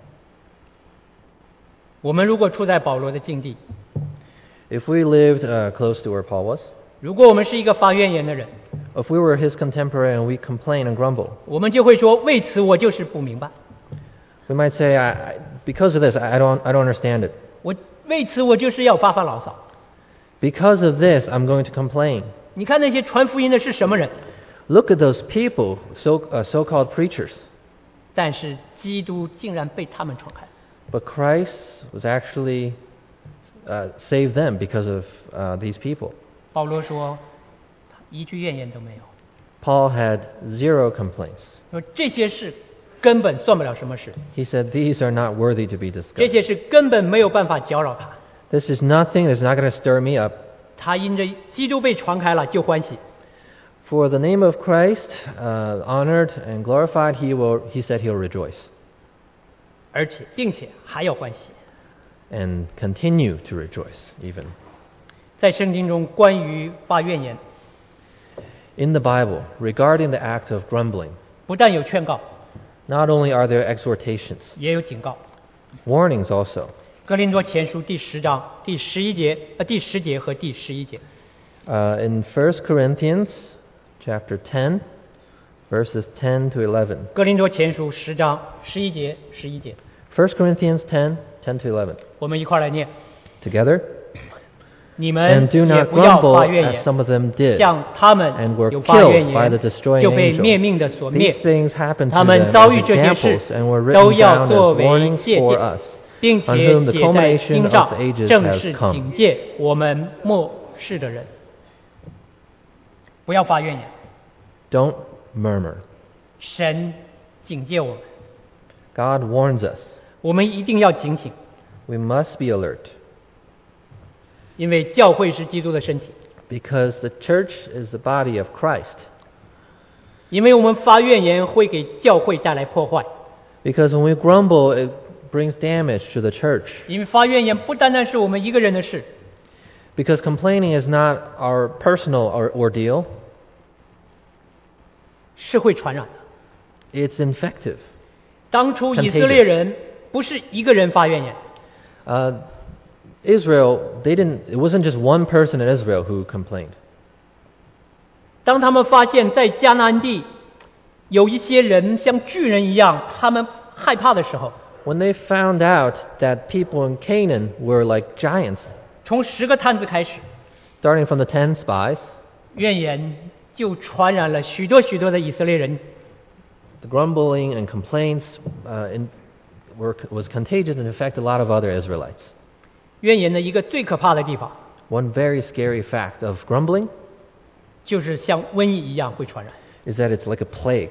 Speaker 1: 我们如果处在保罗的境地，
Speaker 2: If we lived close to where Paul was,
Speaker 1: 如果我们是一个发怨言的人，
Speaker 2: if we were his contemporary and we complain and grumble,
Speaker 1: 我们就会说：为此我就是不明白，
Speaker 2: we might say, because of this, I don't understand it.
Speaker 1: 为此我就是要发牢骚。
Speaker 2: Because of this, I'm going to complain.
Speaker 1: 你看那些传福音的是什么人？
Speaker 2: Look at those people, so-called preachers.
Speaker 1: 但是基督竟然被他们传开。
Speaker 2: But Christ was actually save them because of these people.
Speaker 1: 保罗说，一句怨言都没有。
Speaker 2: Paul had 0 complaints.
Speaker 1: 说这些事根本算不了什么事，
Speaker 2: He said, these are not worthy to be
Speaker 1: 这
Speaker 2: discussed.
Speaker 1: 些事根本没有办法搅扰他。
Speaker 2: This is nothing that's not going to stir me up.
Speaker 1: 他因着基督被传开了就欢喜，
Speaker 2: For the name of Christ, honored and glorified, he said he'll rejoice
Speaker 1: 而且并且还要欢喜。
Speaker 2: and continue to rejoice even.
Speaker 1: 在圣经中关于发怨言，
Speaker 2: In the Bible, regarding the act of grumbling,
Speaker 1: 不但有劝告，
Speaker 2: not only are there exhortations,
Speaker 1: 也有警告。
Speaker 2: warnings also.
Speaker 1: 哥林多前书第10章第10节和第11节。
Speaker 2: In 1 Corinthians chapter 10, verses 10 to 11.
Speaker 1: 哥林多前书10章11节、11节，
Speaker 2: 1 Corinthians 10, 10 to 11.
Speaker 1: 我们一块儿来念。
Speaker 2: Together.
Speaker 1: 你们
Speaker 2: And do
Speaker 1: 也
Speaker 2: not
Speaker 1: 不要
Speaker 2: grumble
Speaker 1: 发怨
Speaker 2: as
Speaker 1: 言，
Speaker 2: some of them did,
Speaker 1: 像他们
Speaker 2: and were
Speaker 1: 有发怨
Speaker 2: killed by the
Speaker 1: 言，
Speaker 2: destroying
Speaker 1: 就被
Speaker 2: angel.
Speaker 1: 灭命的所灭
Speaker 2: These。things happened to
Speaker 1: 他
Speaker 2: them
Speaker 1: 们
Speaker 2: as
Speaker 1: 遭遇这些事
Speaker 2: examples and were
Speaker 1: 都
Speaker 2: written
Speaker 1: 要
Speaker 2: down
Speaker 1: 作
Speaker 2: as
Speaker 1: 为
Speaker 2: warnings
Speaker 1: 借
Speaker 2: for
Speaker 1: 鉴
Speaker 2: us,
Speaker 1: 并且
Speaker 2: on whom the
Speaker 1: 写在
Speaker 2: culmination
Speaker 1: 经
Speaker 2: of
Speaker 1: 上
Speaker 2: the，ages
Speaker 1: 正
Speaker 2: has
Speaker 1: 是
Speaker 2: come.
Speaker 1: 警戒我们末世的人。不要发怨言，
Speaker 2: Don't murmur.
Speaker 1: 神警戒我们，
Speaker 2: God warns us.
Speaker 1: 我们一定要警醒，
Speaker 2: We must be alert,
Speaker 1: 因为教会是基督的身体。
Speaker 2: because the church is the body of Christ.
Speaker 1: 因为我们发怨言会给教会带来破坏，
Speaker 2: Because when we grumble, it brings damage to the church.
Speaker 1: 因为发怨言不单单是我们一个人的事，
Speaker 2: Because complaining is not our personal ordeal,
Speaker 1: 是会传染的。
Speaker 2: it's infective.
Speaker 1: 当初以色列人不是一个人发怨言，
Speaker 2: Israel, it wasn't just one person in Israel who complained.
Speaker 1: 当他们发现，在迦南地有一些人像巨人一样，他们害怕的时候，
Speaker 2: When they found out that people in Canaan were like giants,
Speaker 1: 从10个探子开始，
Speaker 2: starting from the 10 spies,
Speaker 1: 怨言就传染了许多许多的以色列人。
Speaker 2: the grumbling and complaints was contagious and affected a lot of other Israelites.
Speaker 1: 怨言的一个最可怕的地方，
Speaker 2: One very scary fact of grumbling
Speaker 1: 就是像瘟疫一样会传染，
Speaker 2: is that it's like a plague.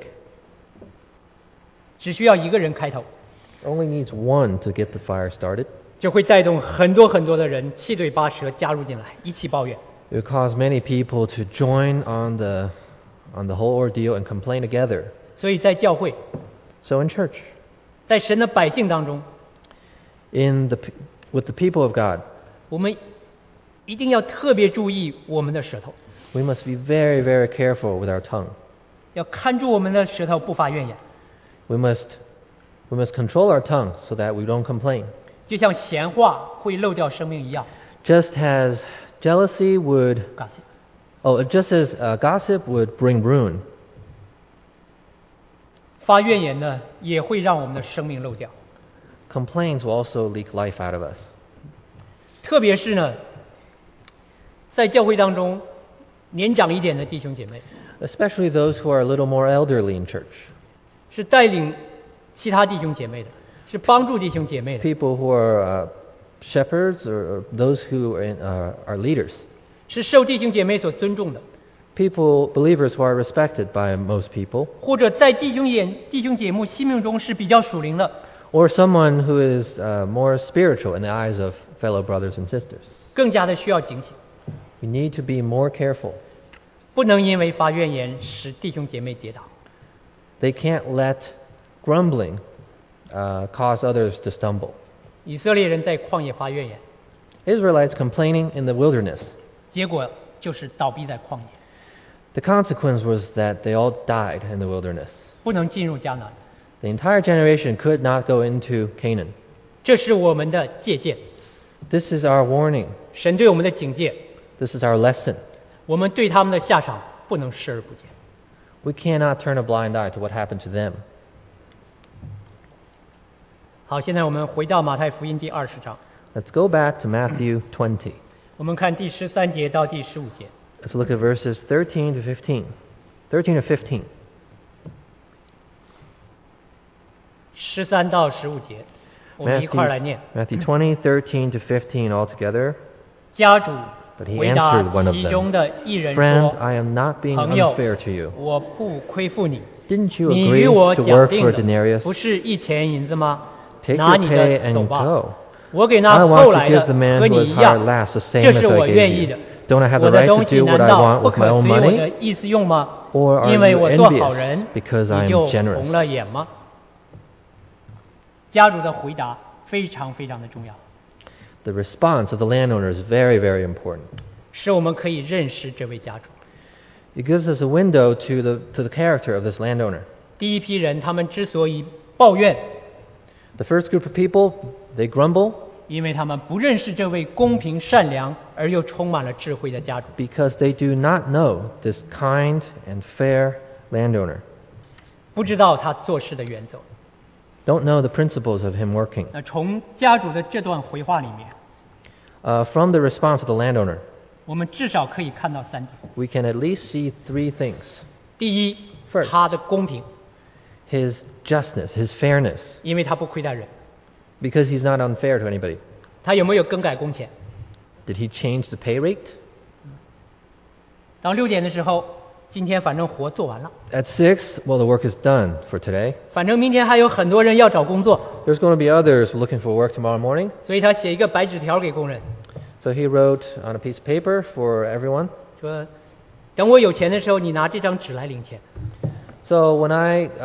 Speaker 1: 只需要一个人开头，
Speaker 2: It only needs one to get the fire started.
Speaker 1: 就会带动很多很多的人七嘴八舌加入进来，一起抱怨。
Speaker 2: It would cause many people to join on the whole ordeal and complain together.
Speaker 1: 所以在教会，
Speaker 2: So in church,
Speaker 1: 在神的百姓当中，
Speaker 2: with the people of God,
Speaker 1: 我们一定要特别注意我们的舌头，
Speaker 2: we must be very, very careful with our tongue.
Speaker 1: 要看住我们的舌头不发怨言，
Speaker 2: We must control our tongue so that we don't complain.
Speaker 1: 就像闲话会漏掉生命一样。
Speaker 2: Just as jealousy would, just as gossip would bring ruin,
Speaker 1: 发怨言呢，也会让我们的生命漏掉。
Speaker 2: complaints will also leak life out of us.
Speaker 1: 特别是呢，在教会当中，年长一点的弟兄姐妹，
Speaker 2: Especially those who are a little more elderly in church.
Speaker 1: 是带领其他弟兄姐妹的，是帮助弟兄姐妹的，
Speaker 2: People who are shepherds or those who are leaders.
Speaker 1: 是受弟兄姐妹所尊重的，
Speaker 2: Believers who are respected by most people.
Speaker 1: 或者在弟兄姐妹心目中是比较属灵的，
Speaker 2: Or someone who is more spiritual in the eyes of fellow brothers and sisters.
Speaker 1: 更加的需要警醒，
Speaker 2: We need to be more careful.
Speaker 1: 不能因为发怨言使弟兄姐妹跌倒。
Speaker 2: They can't let grumbling cause others to stumble.
Speaker 1: 以色列人在旷野发怨言，
Speaker 2: Israelites complaining in the wilderness.
Speaker 1: 结果就是倒闭在旷野，
Speaker 2: The consequence was that they all died in the wilderness.
Speaker 1: 不能进入迦南。
Speaker 2: The entire generation could not go into Canaan.
Speaker 1: 这是我们的借鉴，
Speaker 2: This is our warning.
Speaker 1: 神对我们的警戒，
Speaker 2: This is our lesson.
Speaker 1: 我们对他们的下场不能视而不见。
Speaker 2: We cannot turn a blind eye to what happened to them.
Speaker 1: 好，现在我们回到马太福音第20章，
Speaker 2: Let's go back to Matthew 20.
Speaker 1: 我们看第13节到第15节。
Speaker 2: Let's look at verses 13 to 15. 13 to 15.
Speaker 1: 13到15节， 我们一块儿来念。
Speaker 2: Matthew 20:13 to 15 all together.
Speaker 1: 家主
Speaker 2: But he
Speaker 1: 回答
Speaker 2: answered one of
Speaker 1: 其中
Speaker 2: them,
Speaker 1: 的一人
Speaker 2: Friend,
Speaker 1: 说
Speaker 2: I am not being
Speaker 1: 朋友
Speaker 2: unfair to you.
Speaker 1: 我不亏负你，
Speaker 2: Didn't you
Speaker 1: 你
Speaker 2: agree
Speaker 1: 与我
Speaker 2: to
Speaker 1: 讲
Speaker 2: work
Speaker 1: 定
Speaker 2: for a
Speaker 1: 的
Speaker 2: denarius?
Speaker 1: 不是1钱银子吗？
Speaker 2: Take
Speaker 1: 拿
Speaker 2: your
Speaker 1: 你
Speaker 2: pay
Speaker 1: 的走
Speaker 2: and
Speaker 1: 吧，
Speaker 2: go.
Speaker 1: 我给
Speaker 2: I
Speaker 1: 那
Speaker 2: want
Speaker 1: 后
Speaker 2: to
Speaker 1: 来
Speaker 2: give
Speaker 1: 的
Speaker 2: the man
Speaker 1: 和
Speaker 2: who
Speaker 1: 你
Speaker 2: was
Speaker 1: 一
Speaker 2: hired
Speaker 1: 样，
Speaker 2: last the
Speaker 1: 这
Speaker 2: same
Speaker 1: 是
Speaker 2: as
Speaker 1: 我
Speaker 2: I
Speaker 1: 愿
Speaker 2: gave
Speaker 1: 意
Speaker 2: you.
Speaker 1: 的。
Speaker 2: Don't I have
Speaker 1: 我
Speaker 2: the
Speaker 1: 的
Speaker 2: right
Speaker 1: 东
Speaker 2: to
Speaker 1: 西
Speaker 2: do what
Speaker 1: 难
Speaker 2: I
Speaker 1: 道
Speaker 2: want
Speaker 1: 不
Speaker 2: with
Speaker 1: 可
Speaker 2: my own
Speaker 1: 随我
Speaker 2: money?
Speaker 1: 的意思用吗？
Speaker 2: Or are
Speaker 1: 因为
Speaker 2: you
Speaker 1: 我做好
Speaker 2: envious
Speaker 1: 人，
Speaker 2: because
Speaker 1: 你
Speaker 2: I
Speaker 1: 就
Speaker 2: am
Speaker 1: 红
Speaker 2: generous?
Speaker 1: 了眼吗？家主的回答非常非常的重要，
Speaker 2: The response of the landowner is very, very important.
Speaker 1: 使我们可以认识这位家主。
Speaker 2: It gives us a window to the character of this landowner.
Speaker 1: 第一批人，他们之所以抱怨，
Speaker 2: The first group of people, they grumble
Speaker 1: 因为他们不认识这位公平善良而又充满了智慧的家主，
Speaker 2: because they do not know this kind and fair landowner.
Speaker 1: 不知道他做事的原则。
Speaker 2: Don't know the principles of him working.
Speaker 1: 那从家主的这段回话里面，
Speaker 2: From the response of the landowner,
Speaker 1: 我们至少可以看到3点。
Speaker 2: we can at least see 3 things.
Speaker 1: 第一
Speaker 2: First
Speaker 1: 他的公平，
Speaker 2: His justness, his fairness,
Speaker 1: 因为他不亏待人。
Speaker 2: because he's not unfair to anybody.
Speaker 1: 他有没有更改工钱？
Speaker 2: Did he change the pay rate?
Speaker 1: 到6点的时候，今天反正活做完了，
Speaker 2: At 6, well, the work is done for today.
Speaker 1: 反正明天还有很多人要找工作，
Speaker 2: There's going to be others looking for work tomorrow morning.
Speaker 1: 所以他写一个白纸条给工人，
Speaker 2: So he wrote on a piece of paper for everyone.
Speaker 1: 说等我有钱的时候，你拿这张纸来领钱。
Speaker 2: So when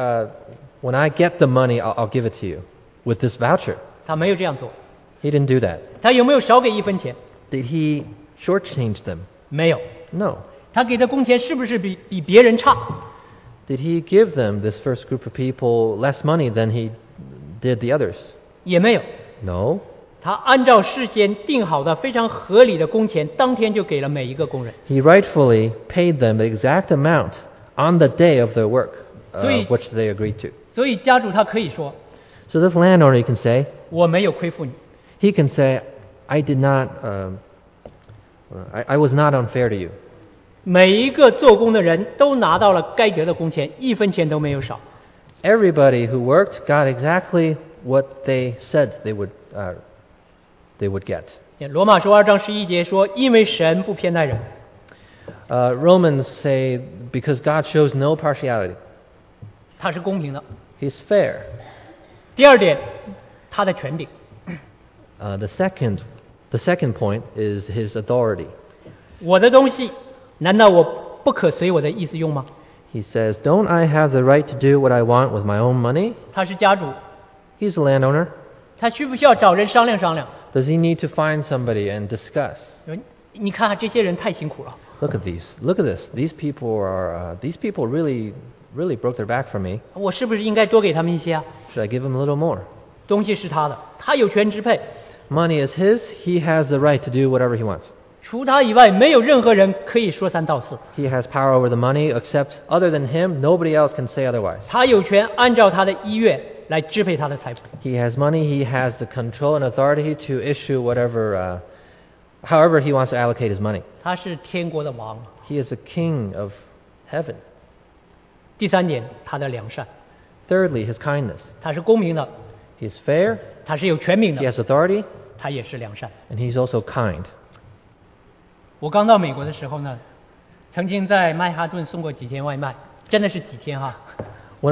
Speaker 2: I get the money, I'll give it to you with this voucher.
Speaker 1: 他没有这样做。
Speaker 2: He didn't do that.
Speaker 1: 他有没有少给1分钱？
Speaker 2: Did he shortchange them?
Speaker 1: 没有。
Speaker 2: No.
Speaker 1: 他给的工钱是不是比别人差？
Speaker 2: Did he give them, this first group of people, less money than he did the others?
Speaker 1: 也没有。
Speaker 2: No.
Speaker 1: 他按照事先定好的非常合理的工钱，当天就给了每一个工人。
Speaker 2: He rightfully paid them the exact amount on the day of their work,
Speaker 1: 所以-
Speaker 2: which they agreed to.
Speaker 1: 所以家主他可以说
Speaker 2: So this landowner, he can say,
Speaker 1: 我没有亏负你，
Speaker 2: he can say, I did not, I was not unfair to you.
Speaker 1: 每一个做工的人都拿到了该得的工钱，1分钱都没有少。
Speaker 2: Everybody who worked got exactly what they said they would get.
Speaker 1: 罗马书2章11节说，因为神不偏待人，
Speaker 2: Romans say, because God shows no partiality.
Speaker 1: 他是公平的。
Speaker 2: He's fair.
Speaker 1: 第二点，他的权柄。
Speaker 2: The second point is his authority.
Speaker 1: 我的东西，难道我不可随我的意思用吗？
Speaker 2: He says, don't I have the right to do what I want with my own money?
Speaker 1: 他是家主，
Speaker 2: He's a landowner.
Speaker 1: 他需不需要找人商量商量？
Speaker 2: Does he need to find somebody and discuss?
Speaker 1: 你看这些人太辛苦了，
Speaker 2: Look at these. Look at this. These people really broke their back for me.
Speaker 1: 我是不是应该多给他们一些啊？
Speaker 2: Should I give them a little more?
Speaker 1: 东西是他的，他有权支配，
Speaker 2: Money is his. He has the right to do whatever he wants.
Speaker 1: 除他以外，没有任何人可以说三道四。
Speaker 2: He has power over the money, except other than him, nobody else can say otherwise.
Speaker 1: 他有权按照他的意愿来支配他的财富。
Speaker 2: He has money. He has the control and authority to issue whatever, however he wants to allocate his money.
Speaker 1: 他是天国的王。
Speaker 2: He is a king of heaven.
Speaker 1: 第三点，他的良善，
Speaker 2: Thirdly, his kindness.
Speaker 1: 他是公平的，
Speaker 2: He's fair.
Speaker 1: 他是有权柄
Speaker 2: He
Speaker 1: 的，
Speaker 2: has authority,
Speaker 1: 他也是良善。
Speaker 2: and he's also kind.
Speaker 1: 我刚到美国的时候呢，曾经在曼哈顿送过几天外卖，真的是几天哈。
Speaker 2: When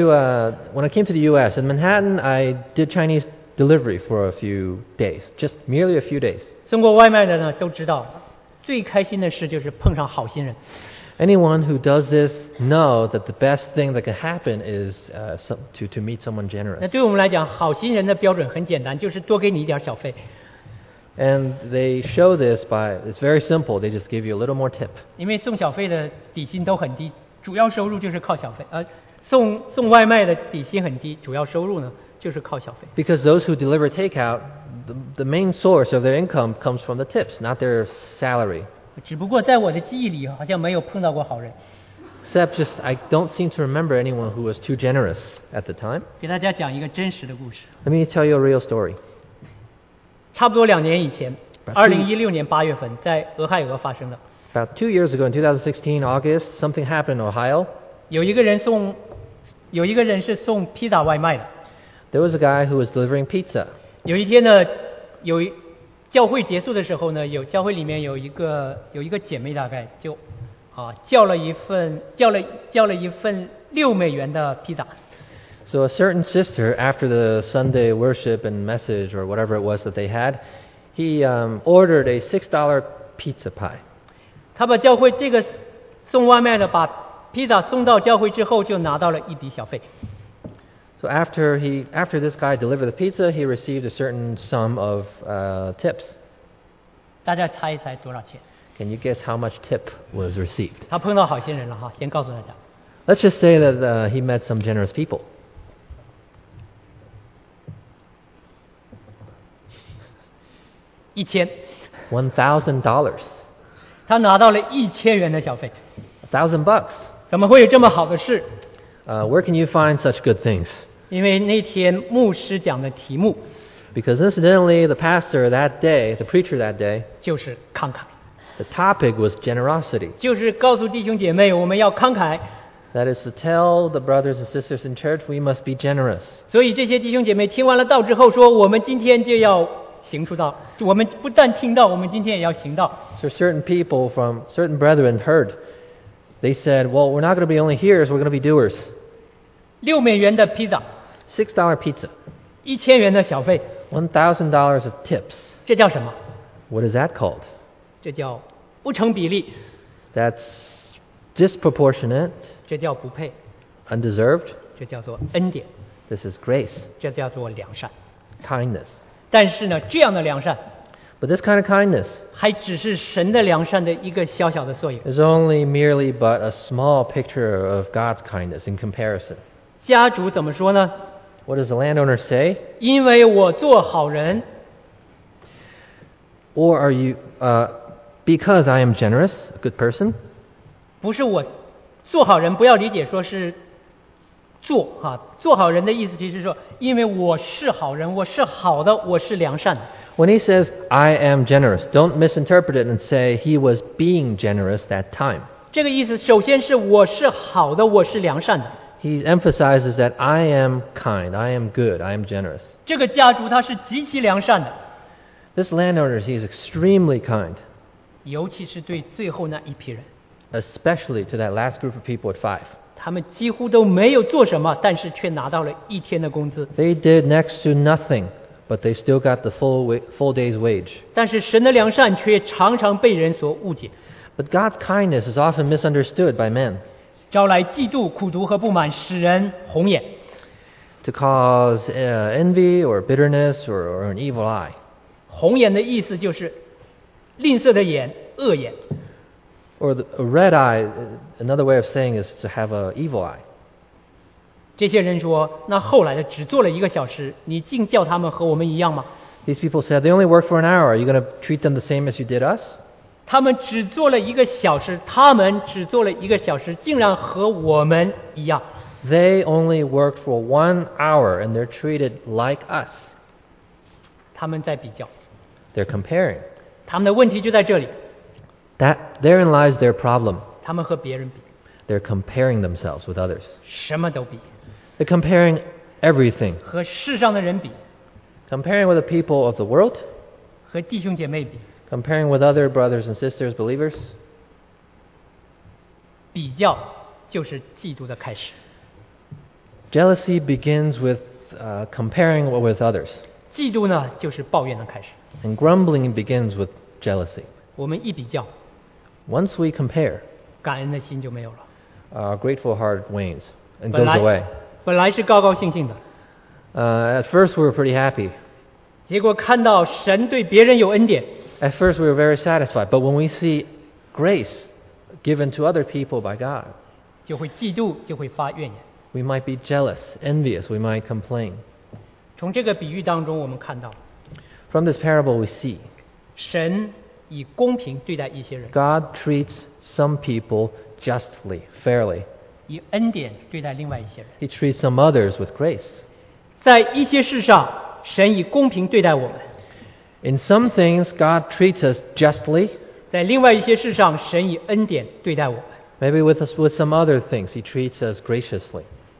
Speaker 2: I came to the U.S. in Manhattan, I did Chinese delivery for a few days, just merely a few days.
Speaker 1: 送过外卖的呢都知道，最开心的事就是碰上好心人。
Speaker 2: Anyone who does this know that the best thing that can happen is to meet someone
Speaker 1: 那
Speaker 2: generous.
Speaker 1: 对我们来讲，好心人的标准很简单，就是多给你一点小费。
Speaker 2: And they show this by, it's very simple, they just give you a little more tip.
Speaker 1: 因为送小费的底薪都很低，主要收入就是靠小费。送外卖的底薪很低，主要收入呢就是靠小费。
Speaker 2: Because those who deliver takeout, the main source of their income comes from the tips, not their salary.
Speaker 1: 只不过在我的记忆里，好像没有碰到过好人。
Speaker 2: Except just, I don't seem to remember anyone who was too generous at the time.
Speaker 1: 给大家讲一个真实的故事。
Speaker 2: Let me tell you a real story.
Speaker 1: 差不多2年以前，2016年8月份，在俄亥俄发生的。
Speaker 2: About 2 years ago, in 2016, August, something happened in Ohio.
Speaker 1: 有一个人是送披萨外卖的，
Speaker 2: There was a guy who was delivering pizza.
Speaker 1: 有一天呢，教会结束的时候呢，教会里面有一个姐妹，大概就叫了一份$6的披萨。
Speaker 2: So a certain sister, after the Sunday worship and message or whatever it was that they had, he ordered a $6 pizza pie.
Speaker 1: 他把教会这个送外卖的把披萨送到教会之后，就拿到了一笔小费。
Speaker 2: So after this guy delivered the pizza, he received a certain sum of tips.
Speaker 1: 大家猜一猜多少钱？
Speaker 2: Can you guess how much tip was received?
Speaker 1: 他碰到好心人了哈，先告诉大家，
Speaker 2: Let's just say that he met some generous people.
Speaker 1: 1000，
Speaker 2: $1,000.
Speaker 1: 他拿到了$1000的小费。
Speaker 2: $1,000.
Speaker 1: 怎么会有这么好的事？
Speaker 2: Where can you find such good things?
Speaker 1: 因为那天牧师讲的题目
Speaker 2: Because incidentally, the pastor that day, the preacher that day,
Speaker 1: 就是慷慨，
Speaker 2: the topic was generosity.
Speaker 1: 就是告诉弟兄姐妹我们要慷慨。
Speaker 2: That is to tell the brothers and sisters in church we must be generous.
Speaker 1: 所以这些弟兄姐妹听完了道之后说，我们今天就要行出道。我们不但听到，我们今天也要行道。
Speaker 2: So certain people from certain brethren heard. They said, well, we're not going to be only hearers, we're going to be doers.
Speaker 1: $6的披萨，
Speaker 2: $6 pizza.
Speaker 1: $1000的小费，
Speaker 2: $1,000 of tips.
Speaker 1: 这叫什么？
Speaker 2: What is that called?
Speaker 1: 这叫不成比例，
Speaker 2: That's disproportionate,
Speaker 1: 这叫不配，
Speaker 2: undeserved.
Speaker 1: 这叫做恩典，
Speaker 2: This is grace,
Speaker 1: 这叫做良善。
Speaker 2: kindness.
Speaker 1: 但是呢，这样的良善
Speaker 2: But this kind of kindness
Speaker 1: 还只是神的良善的一个小小的缩影。
Speaker 2: is only merely but a small picture of God's kindness in comparison.
Speaker 1: 家主怎么说呢？
Speaker 2: What does the landowner say?
Speaker 1: 因为我做好人，
Speaker 2: Or are you, because I am generous, a good person?
Speaker 1: 不是我做好人，不要理解说是做好人的意思，其实是说，因为我是好人，我是好的，我是良善的。
Speaker 2: When he says, I am generous, don't misinterpret it and say he was being generous that time.
Speaker 1: 这个意思，首先是我是好的，我是良善的。
Speaker 2: He emphasizes that I am kind, I am good, I am generous.
Speaker 1: 这个家主他是极其良善的，
Speaker 2: This landowner, he is extremely kind,
Speaker 1: 尤其是对最后那一批人，
Speaker 2: especially to that last group of people at 5.
Speaker 1: 他们几乎都没有做什么，但是却拿到了1天的工资。
Speaker 2: They did next to nothing, but they still got the full day's wage.
Speaker 1: 但是神的良善却常常被人所误解，
Speaker 2: But God's kindness is often misunderstood by men
Speaker 1: 招来嫉妒、苦毒和不满，使人红眼。
Speaker 2: to cause envy or bitterness or an evil eye.
Speaker 1: 红眼的意思就是吝啬的眼、恶眼。
Speaker 2: Or a red eye, another way of saying is to have an evil eye.
Speaker 1: 这些人说：“那后来的只做了1个小时，你竟叫他们和我们一样吗？
Speaker 2: These people said, they only worked for an hour. Are you going to treat them the same as you did us?
Speaker 1: 他们只做了1个小时，竟然和我们一样。
Speaker 2: They only worked for 1 hour and they're treated like us.
Speaker 1: 他们在比较，
Speaker 2: They're comparing.
Speaker 1: 他们的问题就在这里，
Speaker 2: Therein lies their problem.
Speaker 1: 他们和别人比，
Speaker 2: They're comparing themselves with others.
Speaker 1: 什么都比，
Speaker 2: They're comparing everything.
Speaker 1: 和世上的人比，
Speaker 2: Comparing with the people of the world,
Speaker 1: 和弟兄姐妹比，
Speaker 2: comparing with other brothers and sisters, believers.
Speaker 1: 比较就是嫉妒的开始。
Speaker 2: Jealousy begins with comparing with others.
Speaker 1: 嫉妒呢，就是抱怨的开始。
Speaker 2: And grumbling begins with jealousy.
Speaker 1: 我们一比较，
Speaker 2: Once we compare,
Speaker 1: 感恩的心就没有了。
Speaker 2: our grateful heart wanes and
Speaker 1: 本
Speaker 2: goes away.
Speaker 1: 本来是高高兴兴的，
Speaker 2: At first, we were pretty happy.
Speaker 1: 结果看到神对别人有恩典，
Speaker 2: At first, we were very satisfied. But when we see grace given to other people by God,
Speaker 1: 就会嫉妒，就会发怨言。
Speaker 2: we might be jealous, envious, we might complain.
Speaker 1: 从这个比喻当中，我们看到
Speaker 2: From this parable, we see
Speaker 1: 神以公平对待一些人，
Speaker 2: God treats some people justly, fairly.
Speaker 1: 以恩典对待另外一些人。
Speaker 2: He treats some others with grace.
Speaker 1: 在一些事上，神以公平对待我们；
Speaker 2: In some things, God treats us justly.
Speaker 1: 在另外一些事上，神以恩典对待我们。
Speaker 2: Maybe with some other things, He treats us graciously.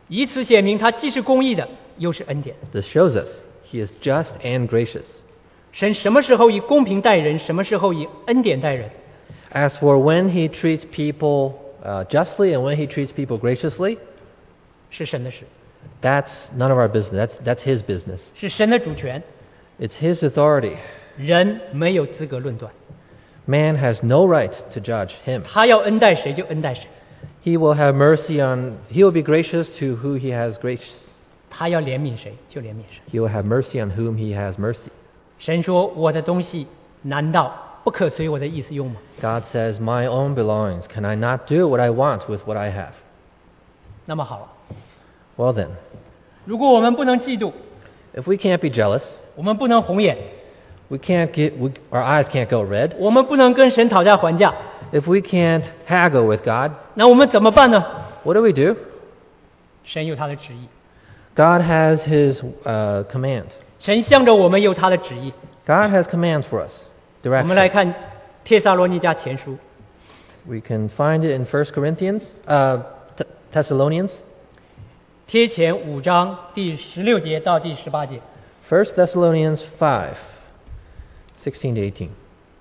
Speaker 1: 以此显明他既是公义的，又是恩典。
Speaker 2: This shows us he is just and gracious.
Speaker 1: 神什么时候以公平待人，什么时候以恩典待人，
Speaker 2: As for when he treats people justly and when he treats people graciously,
Speaker 1: 是神的事，
Speaker 2: that's none of our business. That's his business.
Speaker 1: 是神的主权，
Speaker 2: It's his authority.
Speaker 1: 人没有资格论断。
Speaker 2: Man has no right to judge him.
Speaker 1: 他要恩待谁就恩待谁，
Speaker 2: He will have mercy on, he will be gracious to who he has grace.
Speaker 1: 他要怜悯谁就怜悯谁。
Speaker 2: He will have mercy on whom he has mercy.
Speaker 1: 神说：“我的东西难道不可随我的意思用吗
Speaker 2: God says, my own belongings, can I not do what I want with what I have?？”
Speaker 1: 那么好了，
Speaker 2: Well then,
Speaker 1: 如果我们不能嫉妒，
Speaker 2: if we can't be jealous,
Speaker 1: 我们不能红眼，
Speaker 2: our eyes can't go red,
Speaker 1: 我们不能跟神讨价还价，
Speaker 2: if we can't haggle with God,
Speaker 1: 那我们怎么办呢？
Speaker 2: what do we do?
Speaker 1: 神有他的旨意，
Speaker 2: God has his command.
Speaker 1: 神向着我们有他的旨意。
Speaker 2: God has commands for us.
Speaker 1: 我们来
Speaker 2: Direction.
Speaker 1: 看帖撒罗尼迦前书
Speaker 2: We can find it in 1 Corinthians, Thessalonians,
Speaker 1: 帖前5章第16节到第18节。
Speaker 2: 1 Thessalonians 5, 16 to 18.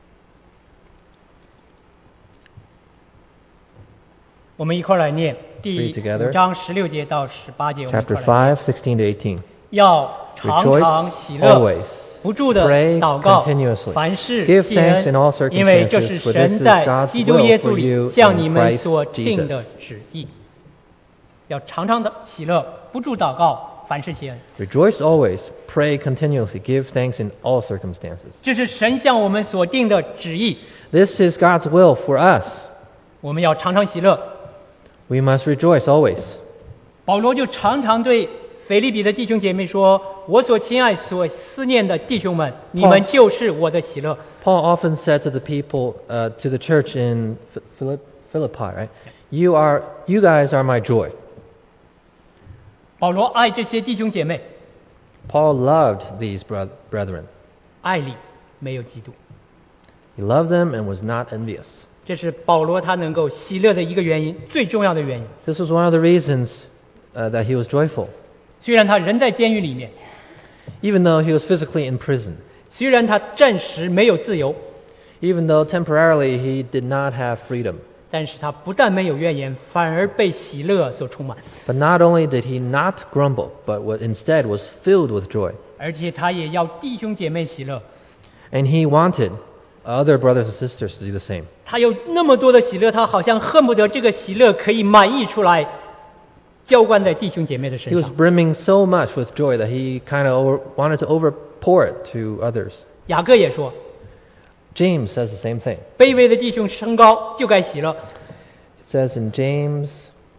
Speaker 1: 我们一块儿来念第
Speaker 2: Read together.
Speaker 1: 5章16节到18节。我们一
Speaker 2: Chapter
Speaker 1: 块儿来念。
Speaker 2: 5, 16 to 18.
Speaker 1: 要常常
Speaker 2: Rejoice
Speaker 1: 喜乐，
Speaker 2: always.
Speaker 1: 不住的
Speaker 2: Pray
Speaker 1: 祷告
Speaker 2: continuously.
Speaker 1: 凡事
Speaker 2: Give
Speaker 1: 谢
Speaker 2: thanks in all
Speaker 1: 恩，因为这
Speaker 2: circumstances,
Speaker 1: 是
Speaker 2: for this
Speaker 1: 神
Speaker 2: is
Speaker 1: 在
Speaker 2: God's
Speaker 1: 基督耶
Speaker 2: will
Speaker 1: 稣
Speaker 2: for
Speaker 1: 里
Speaker 2: you
Speaker 1: 向
Speaker 2: in
Speaker 1: 你们
Speaker 2: Christ
Speaker 1: 所定的
Speaker 2: Jesus.
Speaker 1: 旨意。要常常的喜乐，不住祷告，凡事谢恩。
Speaker 2: Rejoice always. Pray continuously. Give thanks in all circumstances.
Speaker 1: 这是神向我们所定的旨意，
Speaker 2: This is God's will for us.
Speaker 1: 我们要常常喜乐。
Speaker 2: We must rejoice always.
Speaker 1: 保罗就常常对腓立比的弟兄姐妹说：“我所亲爱、所思念的弟兄们，你们就是我的喜乐。”
Speaker 2: Paul often said to the people, to the church in Philippi, right? You guys are my joy.
Speaker 1: 保罗爱这些弟兄姐妹，
Speaker 2: Paul loved these brethren.
Speaker 1: 爱里没有嫉妒，
Speaker 2: He loved them and was not envious.
Speaker 1: 这是保罗他能够喜乐的一个原因，最重要的原因。
Speaker 2: This was one of the reasons that he was joyful.
Speaker 1: 虽然他人在监狱里面，
Speaker 2: Even though he was physically in prison,
Speaker 1: 虽然他暂时没有自由，
Speaker 2: even though temporarily he did not have freedom.
Speaker 1: 但是他不但没有怨言，反而被喜乐所充满，
Speaker 2: But not only did he not grumble, but instead was filled with joy.
Speaker 1: 而且他也要弟兄姐妹喜乐。
Speaker 2: And he wanted other brothers and sisters to do the same.
Speaker 1: 他有那么多的喜乐，他好像恨不得这个喜乐可以满溢出来，浇灌在弟兄姐妹的
Speaker 2: He
Speaker 1: 身
Speaker 2: was
Speaker 1: 上。
Speaker 2: brimming so much with joy that he kind of wanted to overpour it to others.
Speaker 1: 雅各也说，
Speaker 2: James says the same thing.
Speaker 1: 卑微的弟兄升高就该喜乐。
Speaker 2: It says in James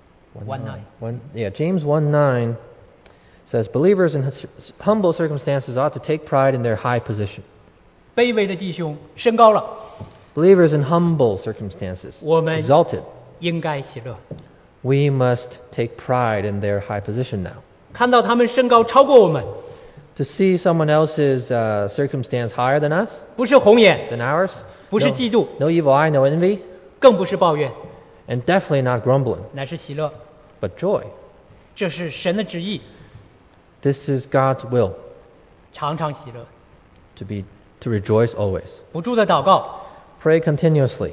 Speaker 1: 1:9.
Speaker 2: James 1:9 says believers in humble circumstances ought to take pride in their high position.
Speaker 1: 卑微的弟兄升高了，
Speaker 2: Believers in humble circumstances,
Speaker 1: 我们
Speaker 2: exalted,
Speaker 1: 应该喜乐。
Speaker 2: we must take pride in their high position now.
Speaker 1: 看到他们升高超过我们，
Speaker 2: To see someone else's circumstance higher than us,
Speaker 1: 不是红眼，
Speaker 2: than ours,
Speaker 1: 不是嫉妒，
Speaker 2: no evil eye, no envy,
Speaker 1: 更不是抱怨，
Speaker 2: and definitely not grumbling,
Speaker 1: 乃是喜乐。
Speaker 2: but joy.
Speaker 1: 这是神的旨意，
Speaker 2: This is God's will,
Speaker 1: 常常喜乐，
Speaker 2: to rejoice always.
Speaker 1: 不住的祷告。
Speaker 2: Pray continuously.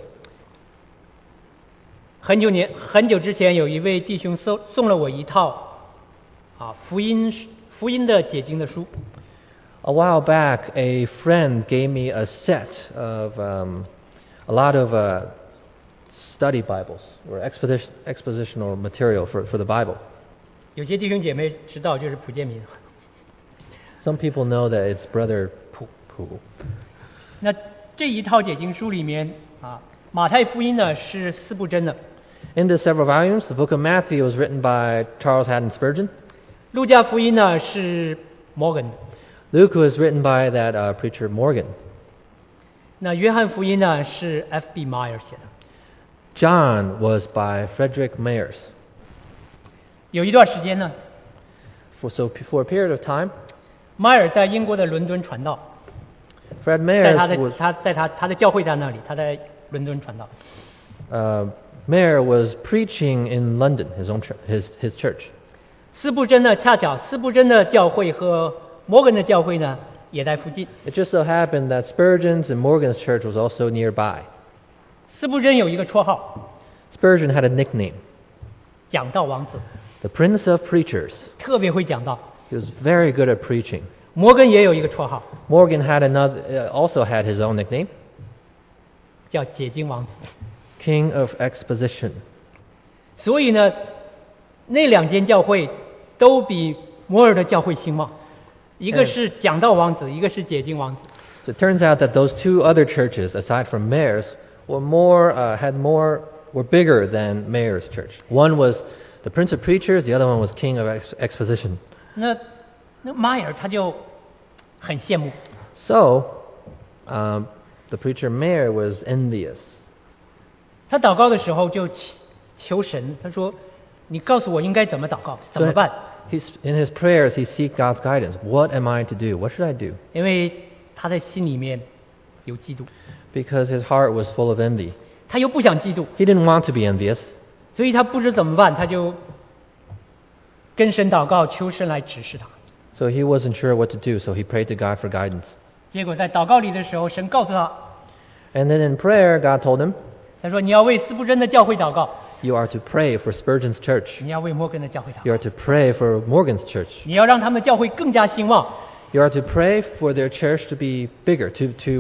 Speaker 1: 很久之前，有一位弟兄送了我一套福音的解经的书。
Speaker 2: A while back, a friend gave me a set of a lot of study Bibles or expositional material for the Bible.
Speaker 1: 有些弟兄姐妹知道，就是普建民。
Speaker 2: Some people know that it's Brother Pu.
Speaker 1: 那这一套解经书里面马太福音呢是司布真的，
Speaker 2: In the several volumes, the book of Matthew was written by Charles Haddon Spurgeon.
Speaker 1: 路加福音呢是摩根的，
Speaker 2: Luke was written by that preacher Morgan.
Speaker 1: 那约翰福音呢是 F.B. Meyer 写的。
Speaker 2: John was by Frederick Myers.
Speaker 1: 有一段时间呢，
Speaker 2: For a period of time,
Speaker 1: 迈尔在英国的伦敦传道，
Speaker 2: Fred
Speaker 1: 在
Speaker 2: Myers
Speaker 1: 他的教会在那里，他在伦敦传道。
Speaker 2: Mayer was preaching in London, his church.
Speaker 1: 斯布真呢，恰巧斯布真的教会和摩根的教会呢也在附近。
Speaker 2: It just so happened that Spurgeon's and Morgan's church was also nearby.
Speaker 1: 斯布真有一个绰号，
Speaker 2: Spurgeon had a nickname,
Speaker 1: 讲道王子，
Speaker 2: the Prince of Preachers.
Speaker 1: 特别会讲道。
Speaker 2: He was very good at preaching.
Speaker 1: 摩根也有一个绰号，
Speaker 2: Morgan also had his own nickname,
Speaker 1: 叫解经王子。
Speaker 2: King of Exposition.
Speaker 1: 所以呢，那两间教会都比摩尔的教会兴旺，一个是讲道王子，一个是解经王子。
Speaker 2: So it turns out that those two other churches, aside from Mayer's, were bigger than Mayer's church. One was the Prince of Preachers, the other one was King of Exposition.
Speaker 1: 那马尔他就很羡慕，
Speaker 2: So, the preacher Mayer was envious.
Speaker 1: 他祷告的时候就求神，他说：“你告诉我应该怎么祷告，怎么办？”
Speaker 2: In his prayers, he seek God's guidance. What am I to do? What should I do?
Speaker 1: 因为他在心里面有嫉妒，
Speaker 2: Because his heart was full of envy.
Speaker 1: 他又不想嫉妒，
Speaker 2: He didn't want to be envious,
Speaker 1: 所以他不知怎么办，他就跟神祷告，求神来指示他。
Speaker 2: so he wasn't sure what to do, so he prayed to God for guidance.
Speaker 1: 结果在祷告里的时候，神告诉他，
Speaker 2: And then in prayer, God told him,
Speaker 1: 他说：“你要为斯布真的教会祷告，
Speaker 2: You are to pray for Spurgeon's church.
Speaker 1: 你要为摩根的教会祷
Speaker 2: You
Speaker 1: 告，
Speaker 2: are to pray for Morgan's church.
Speaker 1: 你要让他们的教会更加兴旺，
Speaker 2: You are to pray for their church to be bigger,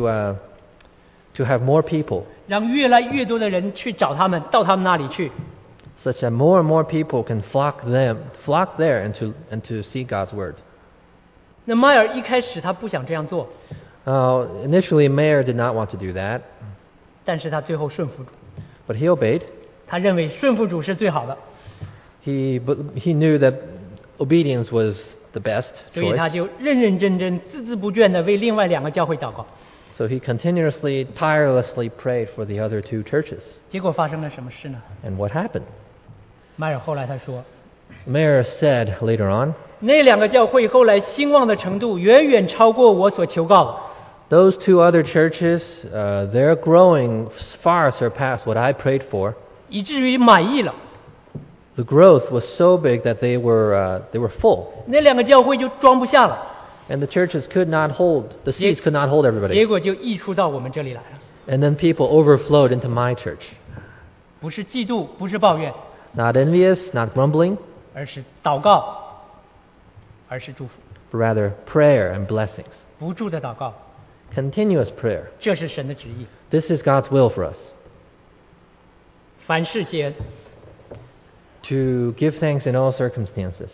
Speaker 2: to have more people,
Speaker 1: 让越来越多的人去找他们，到他们那里去。
Speaker 2: such that more and more people can flock there and to see God's word. ”
Speaker 1: 那迈尔一开始他不想这样做，
Speaker 2: Initially, Mayer did not want to do that,
Speaker 1: 但是他最后顺服主，
Speaker 2: but he obeyed.
Speaker 1: 他认为顺服主是最好的，
Speaker 2: He knew that obedience was the best
Speaker 1: 所以他
Speaker 2: choice.
Speaker 1: 就认认真真、孜孜不倦地为另外两个教会祷告。
Speaker 2: So he continuously, tirelessly prayed for the other two churches.
Speaker 1: 结果发生了什么事呢？
Speaker 2: And what happened?
Speaker 1: 迈尔后来他说，
Speaker 2: Mayer said later on,
Speaker 1: 那两个教会后来兴旺的程度远远超过我所求告的。
Speaker 2: those two other churches, their growing far surpassed what I prayed for.
Speaker 1: 以至于满意了，
Speaker 2: The growth was so big that they were full,
Speaker 1: 那两个教会就装不下了，
Speaker 2: and the churches could not hold, the seats could not hold
Speaker 1: 结
Speaker 2: everybody.
Speaker 1: 果就溢出到我们这里来了。
Speaker 2: And then people overflowed into my church.
Speaker 1: 不是嫉妒，不是抱怨，
Speaker 2: Not envious, not grumbling,
Speaker 1: 而是祷告，而是祝福，
Speaker 2: but rather prayer and blessings.
Speaker 1: 不住的祷告，
Speaker 2: Continuous prayer.
Speaker 1: 这是神的旨意。
Speaker 2: This is God's will for us.
Speaker 1: 凡事谢恩，
Speaker 2: To give thanks in all circumstances.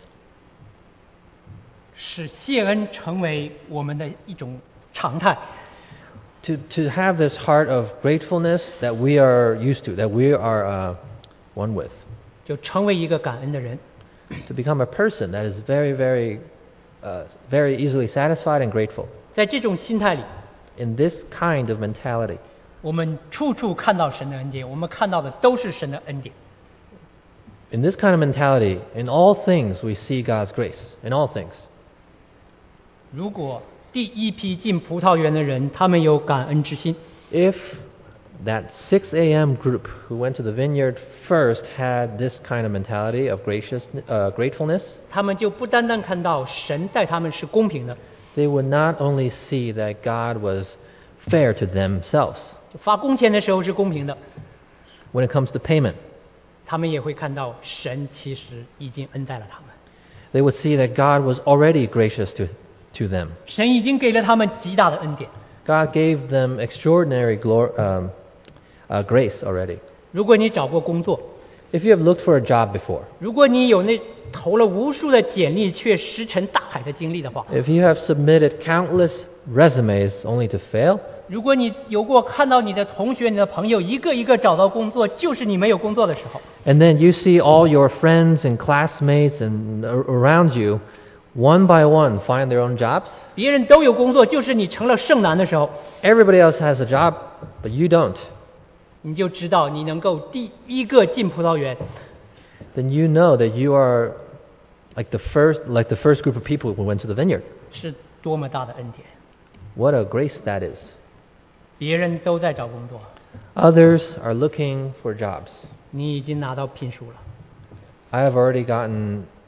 Speaker 1: 使谢恩成为我们的一种常态。
Speaker 2: To have this heart of gratefulness that we are used to, that we are one with.
Speaker 1: 就成为一个感恩的人。
Speaker 2: To become a person that is very easily satisfied and grateful.
Speaker 1: 在这种心态里，
Speaker 2: In this kind of mentality,
Speaker 1: 我们处处看到神的恩典，我们看到的都是神的恩典。
Speaker 2: in this kind of mentality, in all things we see God's grace. In all things.
Speaker 1: 如果第一批进葡萄园的人，他们有感恩之心，
Speaker 2: If that 6 a.m. group who went to the vineyard first had this kind of mentality of gratefulness,
Speaker 1: 他们就不单单看到神待他们是公平的，
Speaker 2: they would not only see that God was fair to themselves
Speaker 1: 就发工钱的时候是公平的，
Speaker 2: when it comes to payment.
Speaker 1: 他们也会看到神其实已经恩待了他们，
Speaker 2: They would see that God was already gracious to them.
Speaker 1: 神已经给了他们极大的恩典。
Speaker 2: God gave them extraordinary grace already.
Speaker 1: 如果你找过工作，
Speaker 2: If you have looked for a job before,
Speaker 1: 如果你有那投了无数的简历却石沉大海的经历的话，
Speaker 2: if you have submitted countless resumes only to fail,
Speaker 1: 如果你有过看到你的同学、你的朋友一个一个找到工作，就是你没有工作的时候，
Speaker 2: and then you see all your friends and classmates and around you, one by one, find their own jobs,
Speaker 1: 别人都有工作，就是你成了剩男的时候，
Speaker 2: everybody else has a job, but you don't,
Speaker 1: 你就知道你能够第一个进葡萄园，
Speaker 2: then you know that you are like the first group of people who went to the vineyard.
Speaker 1: 是多么大的恩典。
Speaker 2: What a grace that is.
Speaker 1: 别人都在找工作，
Speaker 2: Others are looking for jobs.
Speaker 1: 你已经拿到聘书了，
Speaker 2: I have already gotten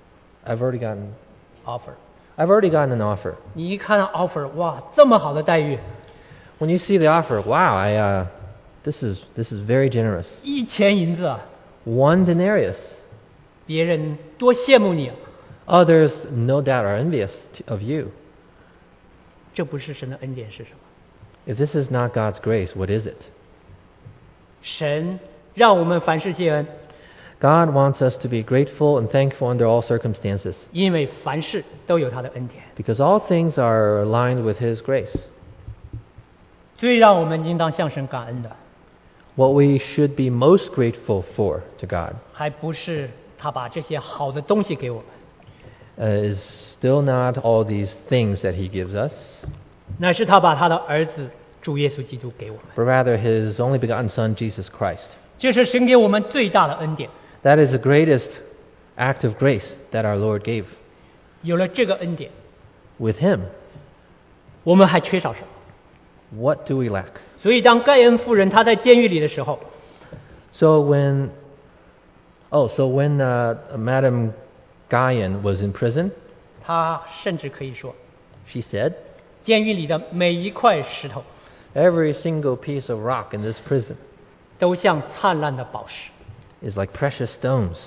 Speaker 2: I've already gotten
Speaker 1: offer。
Speaker 2: I've already gotten an offer.
Speaker 1: 你一看 offer， 哇，这么好的待遇，
Speaker 2: When you see the offer, wow, this is very generous.
Speaker 1: 1000银子啊，
Speaker 2: 1 denarius.
Speaker 1: 别人多羡慕你啊！
Speaker 2: Others, no doubt, are envious of you.
Speaker 1: 这不是神的恩典是什么？
Speaker 2: If this is not God's grace, what is it?
Speaker 1: 神让我们凡事谢恩，
Speaker 2: God wants us to be grateful and thankful under all circumstances,
Speaker 1: 因为凡事都有他的恩典。
Speaker 2: because all things are aligned with His grace.
Speaker 1: 最让我们应当向神感恩的，
Speaker 2: What we should be most grateful for to God
Speaker 1: 还不是他把这些好的东西给我们，
Speaker 2: is still not all these things that He gives us,
Speaker 1: 乃是他把他的儿子主耶稣基督给我们。
Speaker 2: but rather His only begotten Son, Jesus Christ.
Speaker 1: 这是神给我们最大的恩典。
Speaker 2: That is the greatest act of grace that our Lord gave.
Speaker 1: 有了这个恩典，
Speaker 2: With Him,
Speaker 1: 我们还缺少什么？
Speaker 2: what do we lack?
Speaker 1: 所以当盖恩夫人她在监狱里的时候，
Speaker 2: So when Madame Guyon was in prison,
Speaker 1: 她甚至可以说，
Speaker 2: she said,
Speaker 1: 监狱里的每一块石头
Speaker 2: every single piece of rock in this prison
Speaker 1: 都像灿烂的宝石，
Speaker 2: is like precious stones,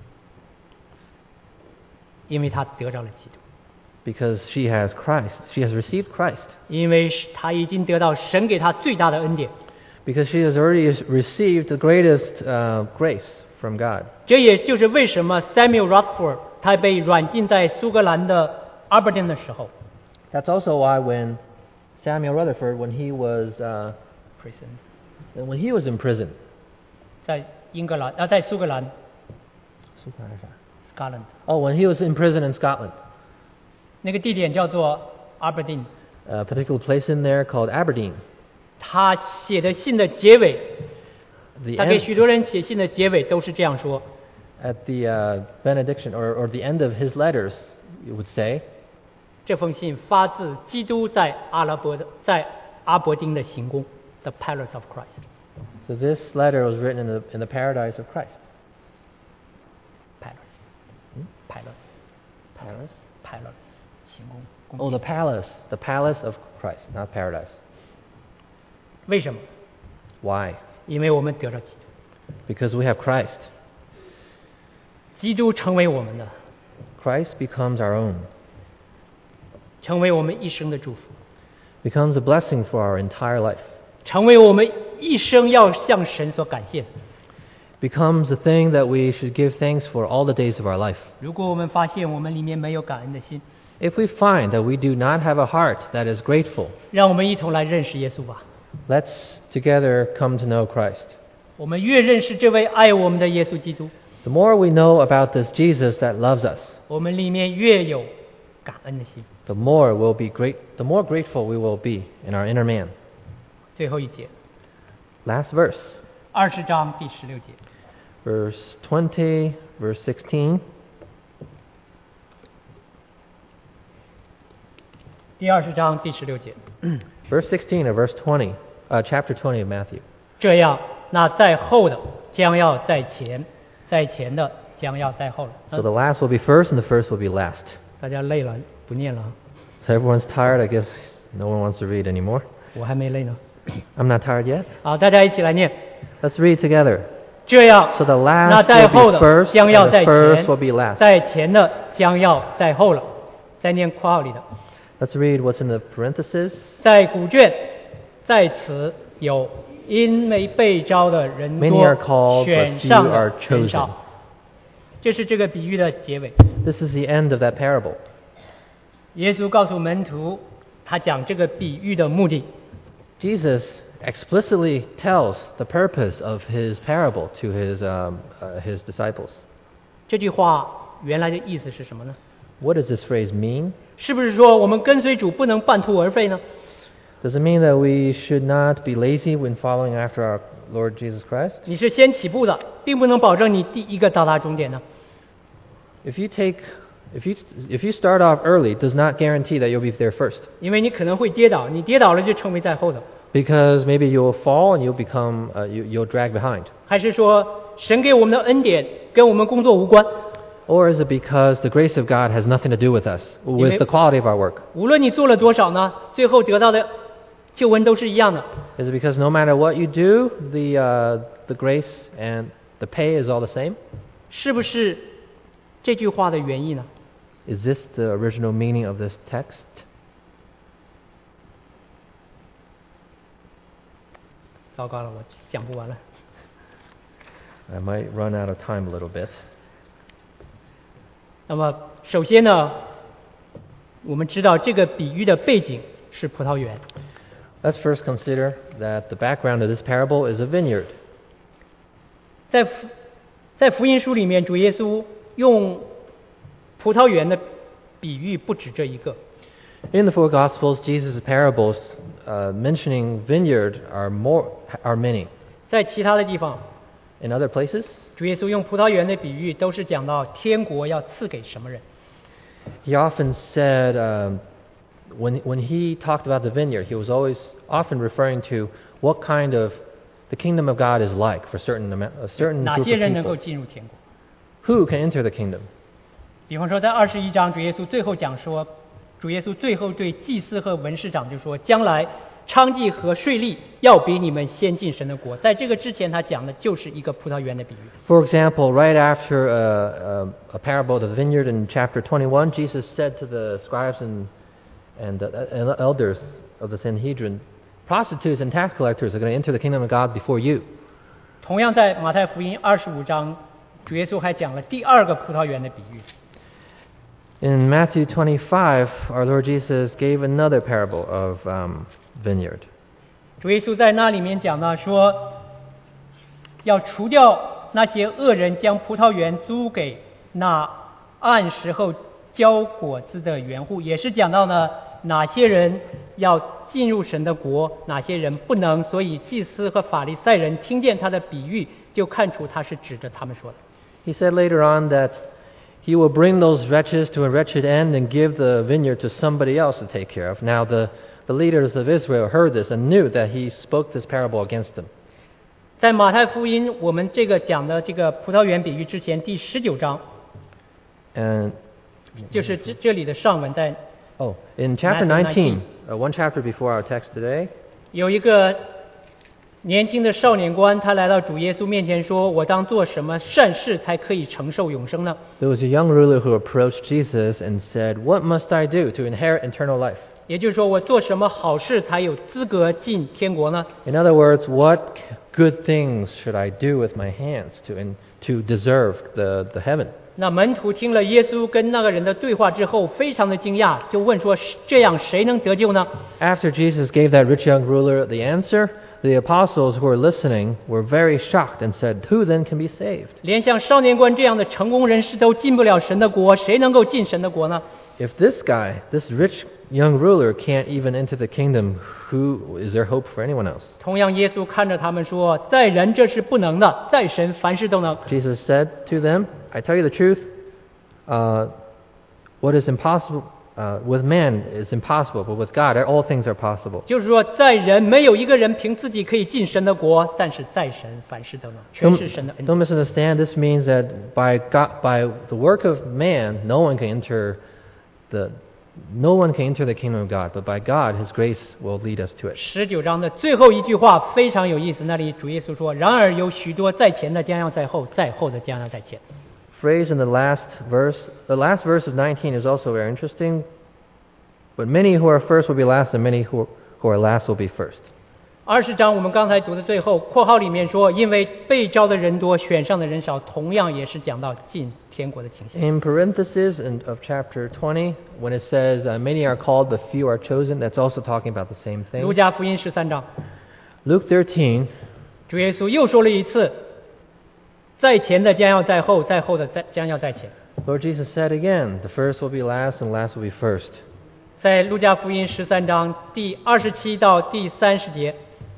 Speaker 1: 因为她得着了基督，
Speaker 2: because she has Christ. She has received Christ.
Speaker 1: 因为她已经得到神给她最大的恩典。
Speaker 2: Because she has already received the greatest grace from God.
Speaker 1: 这也就是为什么 Samuel Rutherford 他被软禁在苏格兰的阿伯丁的时候
Speaker 2: That's also why when Samuel Rutherford, when he was
Speaker 1: ，prisons
Speaker 2: in prison,
Speaker 1: 在英格兰在苏格兰 Scotland
Speaker 2: when he was in prison in Scotland,
Speaker 1: 那个地点叫做阿伯丁，
Speaker 2: a particular place in there called Aberdeen.
Speaker 1: 他写的信的结尾，
Speaker 2: The
Speaker 1: 他给
Speaker 2: end,
Speaker 1: 许多人写信的结尾都是这样说：
Speaker 2: at the benediction or the end of his letters, you would say,
Speaker 1: 这封信发自基督在阿伯丁的行宫 ，The Palace of Christ。
Speaker 2: so this letter was written in the paradise of Christ.
Speaker 1: Palace 行宫。
Speaker 2: Oh, the palace of Christ, not paradise.
Speaker 1: 为什么？
Speaker 2: Why?
Speaker 1: 因为我们得着基督，
Speaker 2: Because we have Christ.
Speaker 1: 基督成为我们的，
Speaker 2: Christ becomes our own,
Speaker 1: 成为我们一生的祝福，
Speaker 2: becomes a blessing for our entire life,
Speaker 1: 成为我们一生要向神所感谢的。
Speaker 2: becomes the thing that we should give thanks for all the days of our life.
Speaker 1: 如果我们发现我们里面没有感恩的心，
Speaker 2: If we find that we do not have a heart that is grateful,
Speaker 1: 让我们一同来认识耶稣吧。
Speaker 2: let's together come to know Christ.
Speaker 1: 我们越认识这位爱我们的耶稣基督，
Speaker 2: The more we know about this Jesus that loves us,
Speaker 1: 我们里面越有感恩的心。
Speaker 2: the more grateful we will be in our inner man.
Speaker 1: 最后一节，
Speaker 2: Last verse,
Speaker 1: 20章第16节，
Speaker 2: verse 20, verse 16.
Speaker 1: 第20章第16节。
Speaker 2: Verse 16 of verse 20, chapter 20 of Matthew.
Speaker 1: 这样，那在后的将要在前，在前的将要在后了。
Speaker 2: So the last will be first and the first will be last.
Speaker 1: 大家累了，不念了啊，
Speaker 2: So everyone's tired. I guess no one wants to read anymore.
Speaker 1: 我还没累呢。
Speaker 2: I'm not tired yet.
Speaker 1: 好，大家一起来念。
Speaker 2: Let's read together.
Speaker 1: 这样，
Speaker 2: So the
Speaker 1: 那
Speaker 2: last
Speaker 1: 在
Speaker 2: will
Speaker 1: 后
Speaker 2: be
Speaker 1: 的
Speaker 2: first
Speaker 1: 将要
Speaker 2: and
Speaker 1: 在
Speaker 2: the first
Speaker 1: 前
Speaker 2: will be，last.
Speaker 1: 在前的将要在后了。再念括号里的，
Speaker 2: Let's read what's in the parentheses.
Speaker 1: 在古卷，在此有因没被招的人
Speaker 2: Many are
Speaker 1: 多，
Speaker 2: called,
Speaker 1: 选
Speaker 2: but few
Speaker 1: 上
Speaker 2: are
Speaker 1: 的人
Speaker 2: chosen.
Speaker 1: 少。这是这个比喻的结尾。
Speaker 2: This is the end of that parable.
Speaker 1: 耶稣告诉门徒，他讲这个比喻的目的。
Speaker 2: Jesus explicitly tells the purpose of his parable to his disciples.
Speaker 1: 这句话原来的意思是什么呢？
Speaker 2: What does this phrase mean?
Speaker 1: 是不是说我们跟随主不能半途而废呢？
Speaker 2: Does it mean that we should not be lazy when following after our Lord Jesus Christ?
Speaker 1: 你是先起步的，并不能保证你第一个到达终点呢。
Speaker 2: If you start off early, it does not guarantee that you'll be there first.
Speaker 1: 因为你可能会跌倒，你跌倒了就成为在后的。
Speaker 2: Because maybe you'll fall and you'll drag behind.
Speaker 1: 还是说神给我们的恩典跟我们工作无关？
Speaker 2: Or is it because the grace of God has nothing to do with us, with the quality of our work?
Speaker 1: 无论你做了多少呢，最后得到的救恩都是一样的。
Speaker 2: Is it because no matter what you do, the grace and the pay is all the same?
Speaker 1: 是不是这句话的原意呢？
Speaker 2: Is this the original meaning of this text?
Speaker 1: 糟糕了，我讲不完了。
Speaker 2: I might run out of time a little bit.
Speaker 1: 那么，首先呢，我们知道这个比喻的背景是葡萄园。
Speaker 2: Let's first consider that the background of this parable is a vineyard.
Speaker 1: 在福音书里面，主耶稣用葡萄园的比喻不止这一个。
Speaker 2: In the four Gospels, Jesus' parables mentioning vineyard are many.
Speaker 1: 在其他的地方，
Speaker 2: In other places,
Speaker 1: 主耶稣用葡萄园的比喻都是讲到天国要赐给什么人。
Speaker 2: he often said, when he talked about the vineyard, he was always often referring to what kind of the kingdom of God is like for a certain
Speaker 1: 哪
Speaker 2: group
Speaker 1: 些
Speaker 2: of
Speaker 1: 人能够
Speaker 2: people.
Speaker 1: 进入天国？
Speaker 2: Who can enter the kingdom?
Speaker 1: 比方说，在21章，主耶稣最后讲说，主耶稣最后对祭司和文士长就说，将来娼妓和税吏要比你们先进神的国。在这个之前，他讲的就是一个葡萄园的比喻。
Speaker 2: For example, right after a parable of the vineyard in chapter 21, Jesus said to the scribes and elders of the Sanhedrin, prostitutes and tax collectors are going to enter the kingdom of God before you.
Speaker 1: 同样，在马太福音25章，主耶稣还讲了第二个葡萄园的比喻。
Speaker 2: In Matthew 25, our Lord Jesus gave another parable of vineyard.
Speaker 1: 主耶稣在那里面讲到说，要除掉那些恶人将葡萄园租给那按时候交果子的园户，也是讲到呢哪些人要进入神的国，哪些人不能。所以祭司和法利赛人听见他的比喻，就看出他是指着他们说的。
Speaker 2: He said later on that he will bring those wretches to a wretched end and give the vineyard to somebody else to take care of. Now the leaders of Israel heard this and knew that he spoke this parable against them.
Speaker 1: 在马太福音我们这个讲的这个葡萄园比喻之前，第19章
Speaker 2: And
Speaker 1: 就是这里的上文，在
Speaker 2: in chapter
Speaker 1: Matthew
Speaker 2: 19, one chapter before our text today,
Speaker 1: 有一个年轻的少年官，他来到主耶稣面前说：“我当做什么善事才可以承受永生呢
Speaker 2: there was a young ruler who approached Jesus and said, "What must I do to inherit eternal life?"？”
Speaker 1: 也就是说，我做什么好事才有资格进天国呢？
Speaker 2: In other words, what good things should I do with my hands to deserve the heaven?
Speaker 1: 那门徒听了耶稣跟那个人的对话之后，非常的惊讶，就问说：“这样谁能得救呢？”
Speaker 2: After Jesus gave that rich young ruler the answer, the apostles who were listening were very shocked and said, "Who then can be saved?"
Speaker 1: 连像少年官这样的成功人士都进不了神的国，谁能够进神的国呢？
Speaker 2: If this guy, this rich young ruler, can't even enter the kingdom, who is there hope for anyone else?
Speaker 1: 同样，耶稣看着他们说：“在人这是不能的，在神凡事都能。”
Speaker 2: Jesus said to them, "I tell you the truth, what is impossible with man is impossible, but with God all things are possible."
Speaker 1: 就是说，在人没有一个人凭自己可以进神的国，但是在神凡事都能，全是神的恩典。
Speaker 2: Don't misunderstand. This means that by the work of man, no one can enter the kingdom of God. But by God, His grace will lead us to it.
Speaker 1: 19章的最后一句话非常有意思，那里主耶稣说：“然而有许多在前的将要在后，在后的将要在前。”
Speaker 2: Phrase in the last verse of 19 is also very interesting. But many who are first will be last, and many who are last will be first.
Speaker 1: 20章我们刚才读的最后括号里面说，因为被招的人多，选上的人少，同样也是讲到进天国的情形。
Speaker 2: In parentheses of chapter 20, when it says, "Many are called, but few are chosen," that's also talking about the same
Speaker 1: 路
Speaker 2: thing.
Speaker 1: 加福音13章，
Speaker 2: Luke 13,
Speaker 1: 主耶稣又说了一次：“在前的将要在后，在后的将要在前。”
Speaker 2: Lord Jesus said again, "The first will be last, and last will be first."
Speaker 1: 在路加福音13章第27到第30节，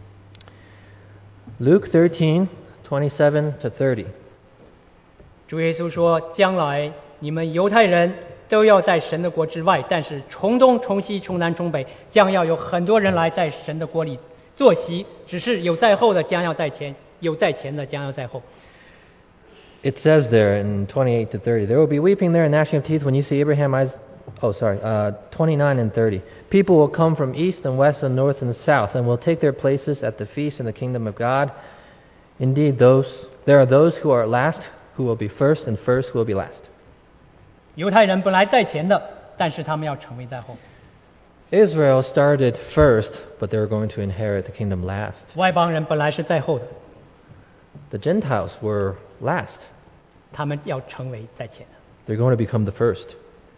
Speaker 2: Luke 13, 27 to 30.
Speaker 1: 主耶稣说：“将来你们犹太人都要在神的国之外，但是从东从西从南从北，将要有很多人来在神的国里坐席。只是有在后的将要在前，有在前的将要在后。”
Speaker 2: It says there in 28 to 30, there will be weeping there and gnashing of teeth when you see Abraham, Isaac. 29 and 30. People will come from east and west and north and south and will take their places at the feast in the kingdom of God. Indeed, there are those who are last who will be first, and first who will be last.
Speaker 1: 犹太人本来在前的，但是他们要成为在后。
Speaker 2: Israel started first, but they were going to inherit the kingdom last.
Speaker 1: 外邦人本来是在后的，
Speaker 2: The Gentiles were last.
Speaker 1: 他们要成为在前的。
Speaker 2: They're going to become the first.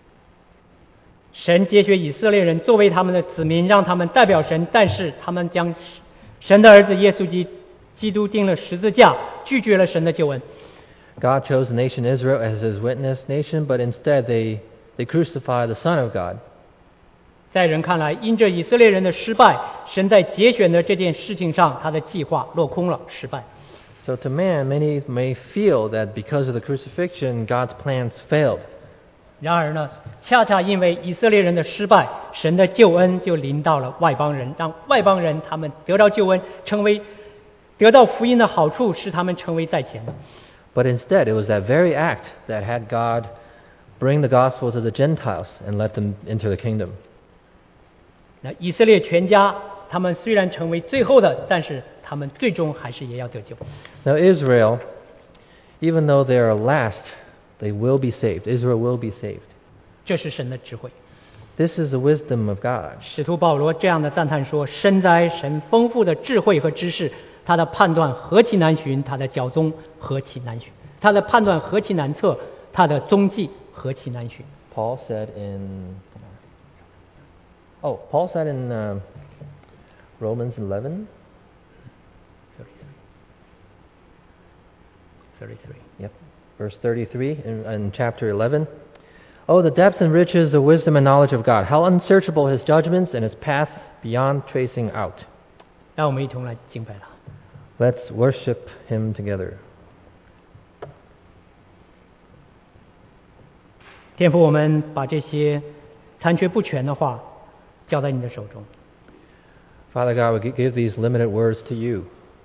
Speaker 1: 神接选以色列人作为他们的子民，让他们代表神，但是他们将神的儿子耶稣基督钉了十字架，拒绝了神的救恩。
Speaker 2: God chose the nation Israel as his witness nation, but instead they crucified the Son of God.
Speaker 1: 在人看来，因着以色列人的失败，神在节选的这件事情上，他的计划落空了，失败。
Speaker 2: So to man, many may feel that because of the crucifixion, God's plans failed.
Speaker 1: 然而呢，恰恰因为以色列人的失败，神的救恩就临到了外邦人，让外邦人他们得到救恩，得到福音的好处，使他们成为在前的。
Speaker 2: But instead, it was that very act that had God bring the gospel to the Gentiles and let them into the kingdom.
Speaker 1: 那以色列全家，他们虽然成为最后的，但是他们最终还是也要得救。
Speaker 2: Now Israel, even though they are last, they will be saved. Israel will be saved.
Speaker 1: 这是神的智慧。
Speaker 2: This is the wisdom of God.
Speaker 1: 使徒保罗这样的赞叹说：“深哉神丰富的智慧和知识，他的判断何其难寻，他的教宗何其难寻，他的判断何其难测，他的踪迹何其难寻。”
Speaker 2: Paul said in Romans 11.
Speaker 1: 33.
Speaker 2: Yep, verse 33 in chapter 11. Oh, the depth and riches of wisdom and knowledge of God! How unsearchable His judgments and His path beyond tracing out.
Speaker 1: 让我们一同来敬拜他。
Speaker 2: Let's worship Him together.
Speaker 1: 天父，我们把这些残缺不全的话交在你的手中。
Speaker 2: Father God, we give these limited words to you.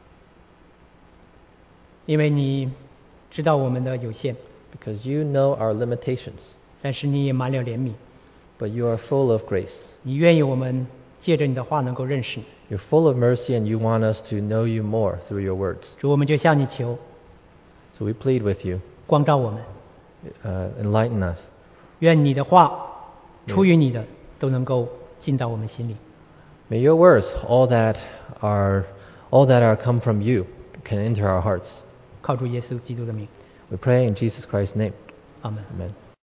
Speaker 1: 因为你知道我们的有限，
Speaker 2: Because you know our limitations,
Speaker 1: 但是你也满了怜悯，
Speaker 2: but you are full of grace.
Speaker 1: 你愿意我们借着你的话能够认识你。
Speaker 2: You're full of mercy and you want us to know you more through your words.
Speaker 1: 主，我们就向你求，
Speaker 2: So we plead with you,
Speaker 1: 光照我们，
Speaker 2: enlighten us.
Speaker 1: 愿你的话出于你的都能够进到我们心里。
Speaker 2: May your words, all that are come from you, can enter our hearts.
Speaker 1: 靠主耶稣基督的名，
Speaker 2: We pray in Jesus Christ's name.
Speaker 1: 阿门。
Speaker 2: Amen.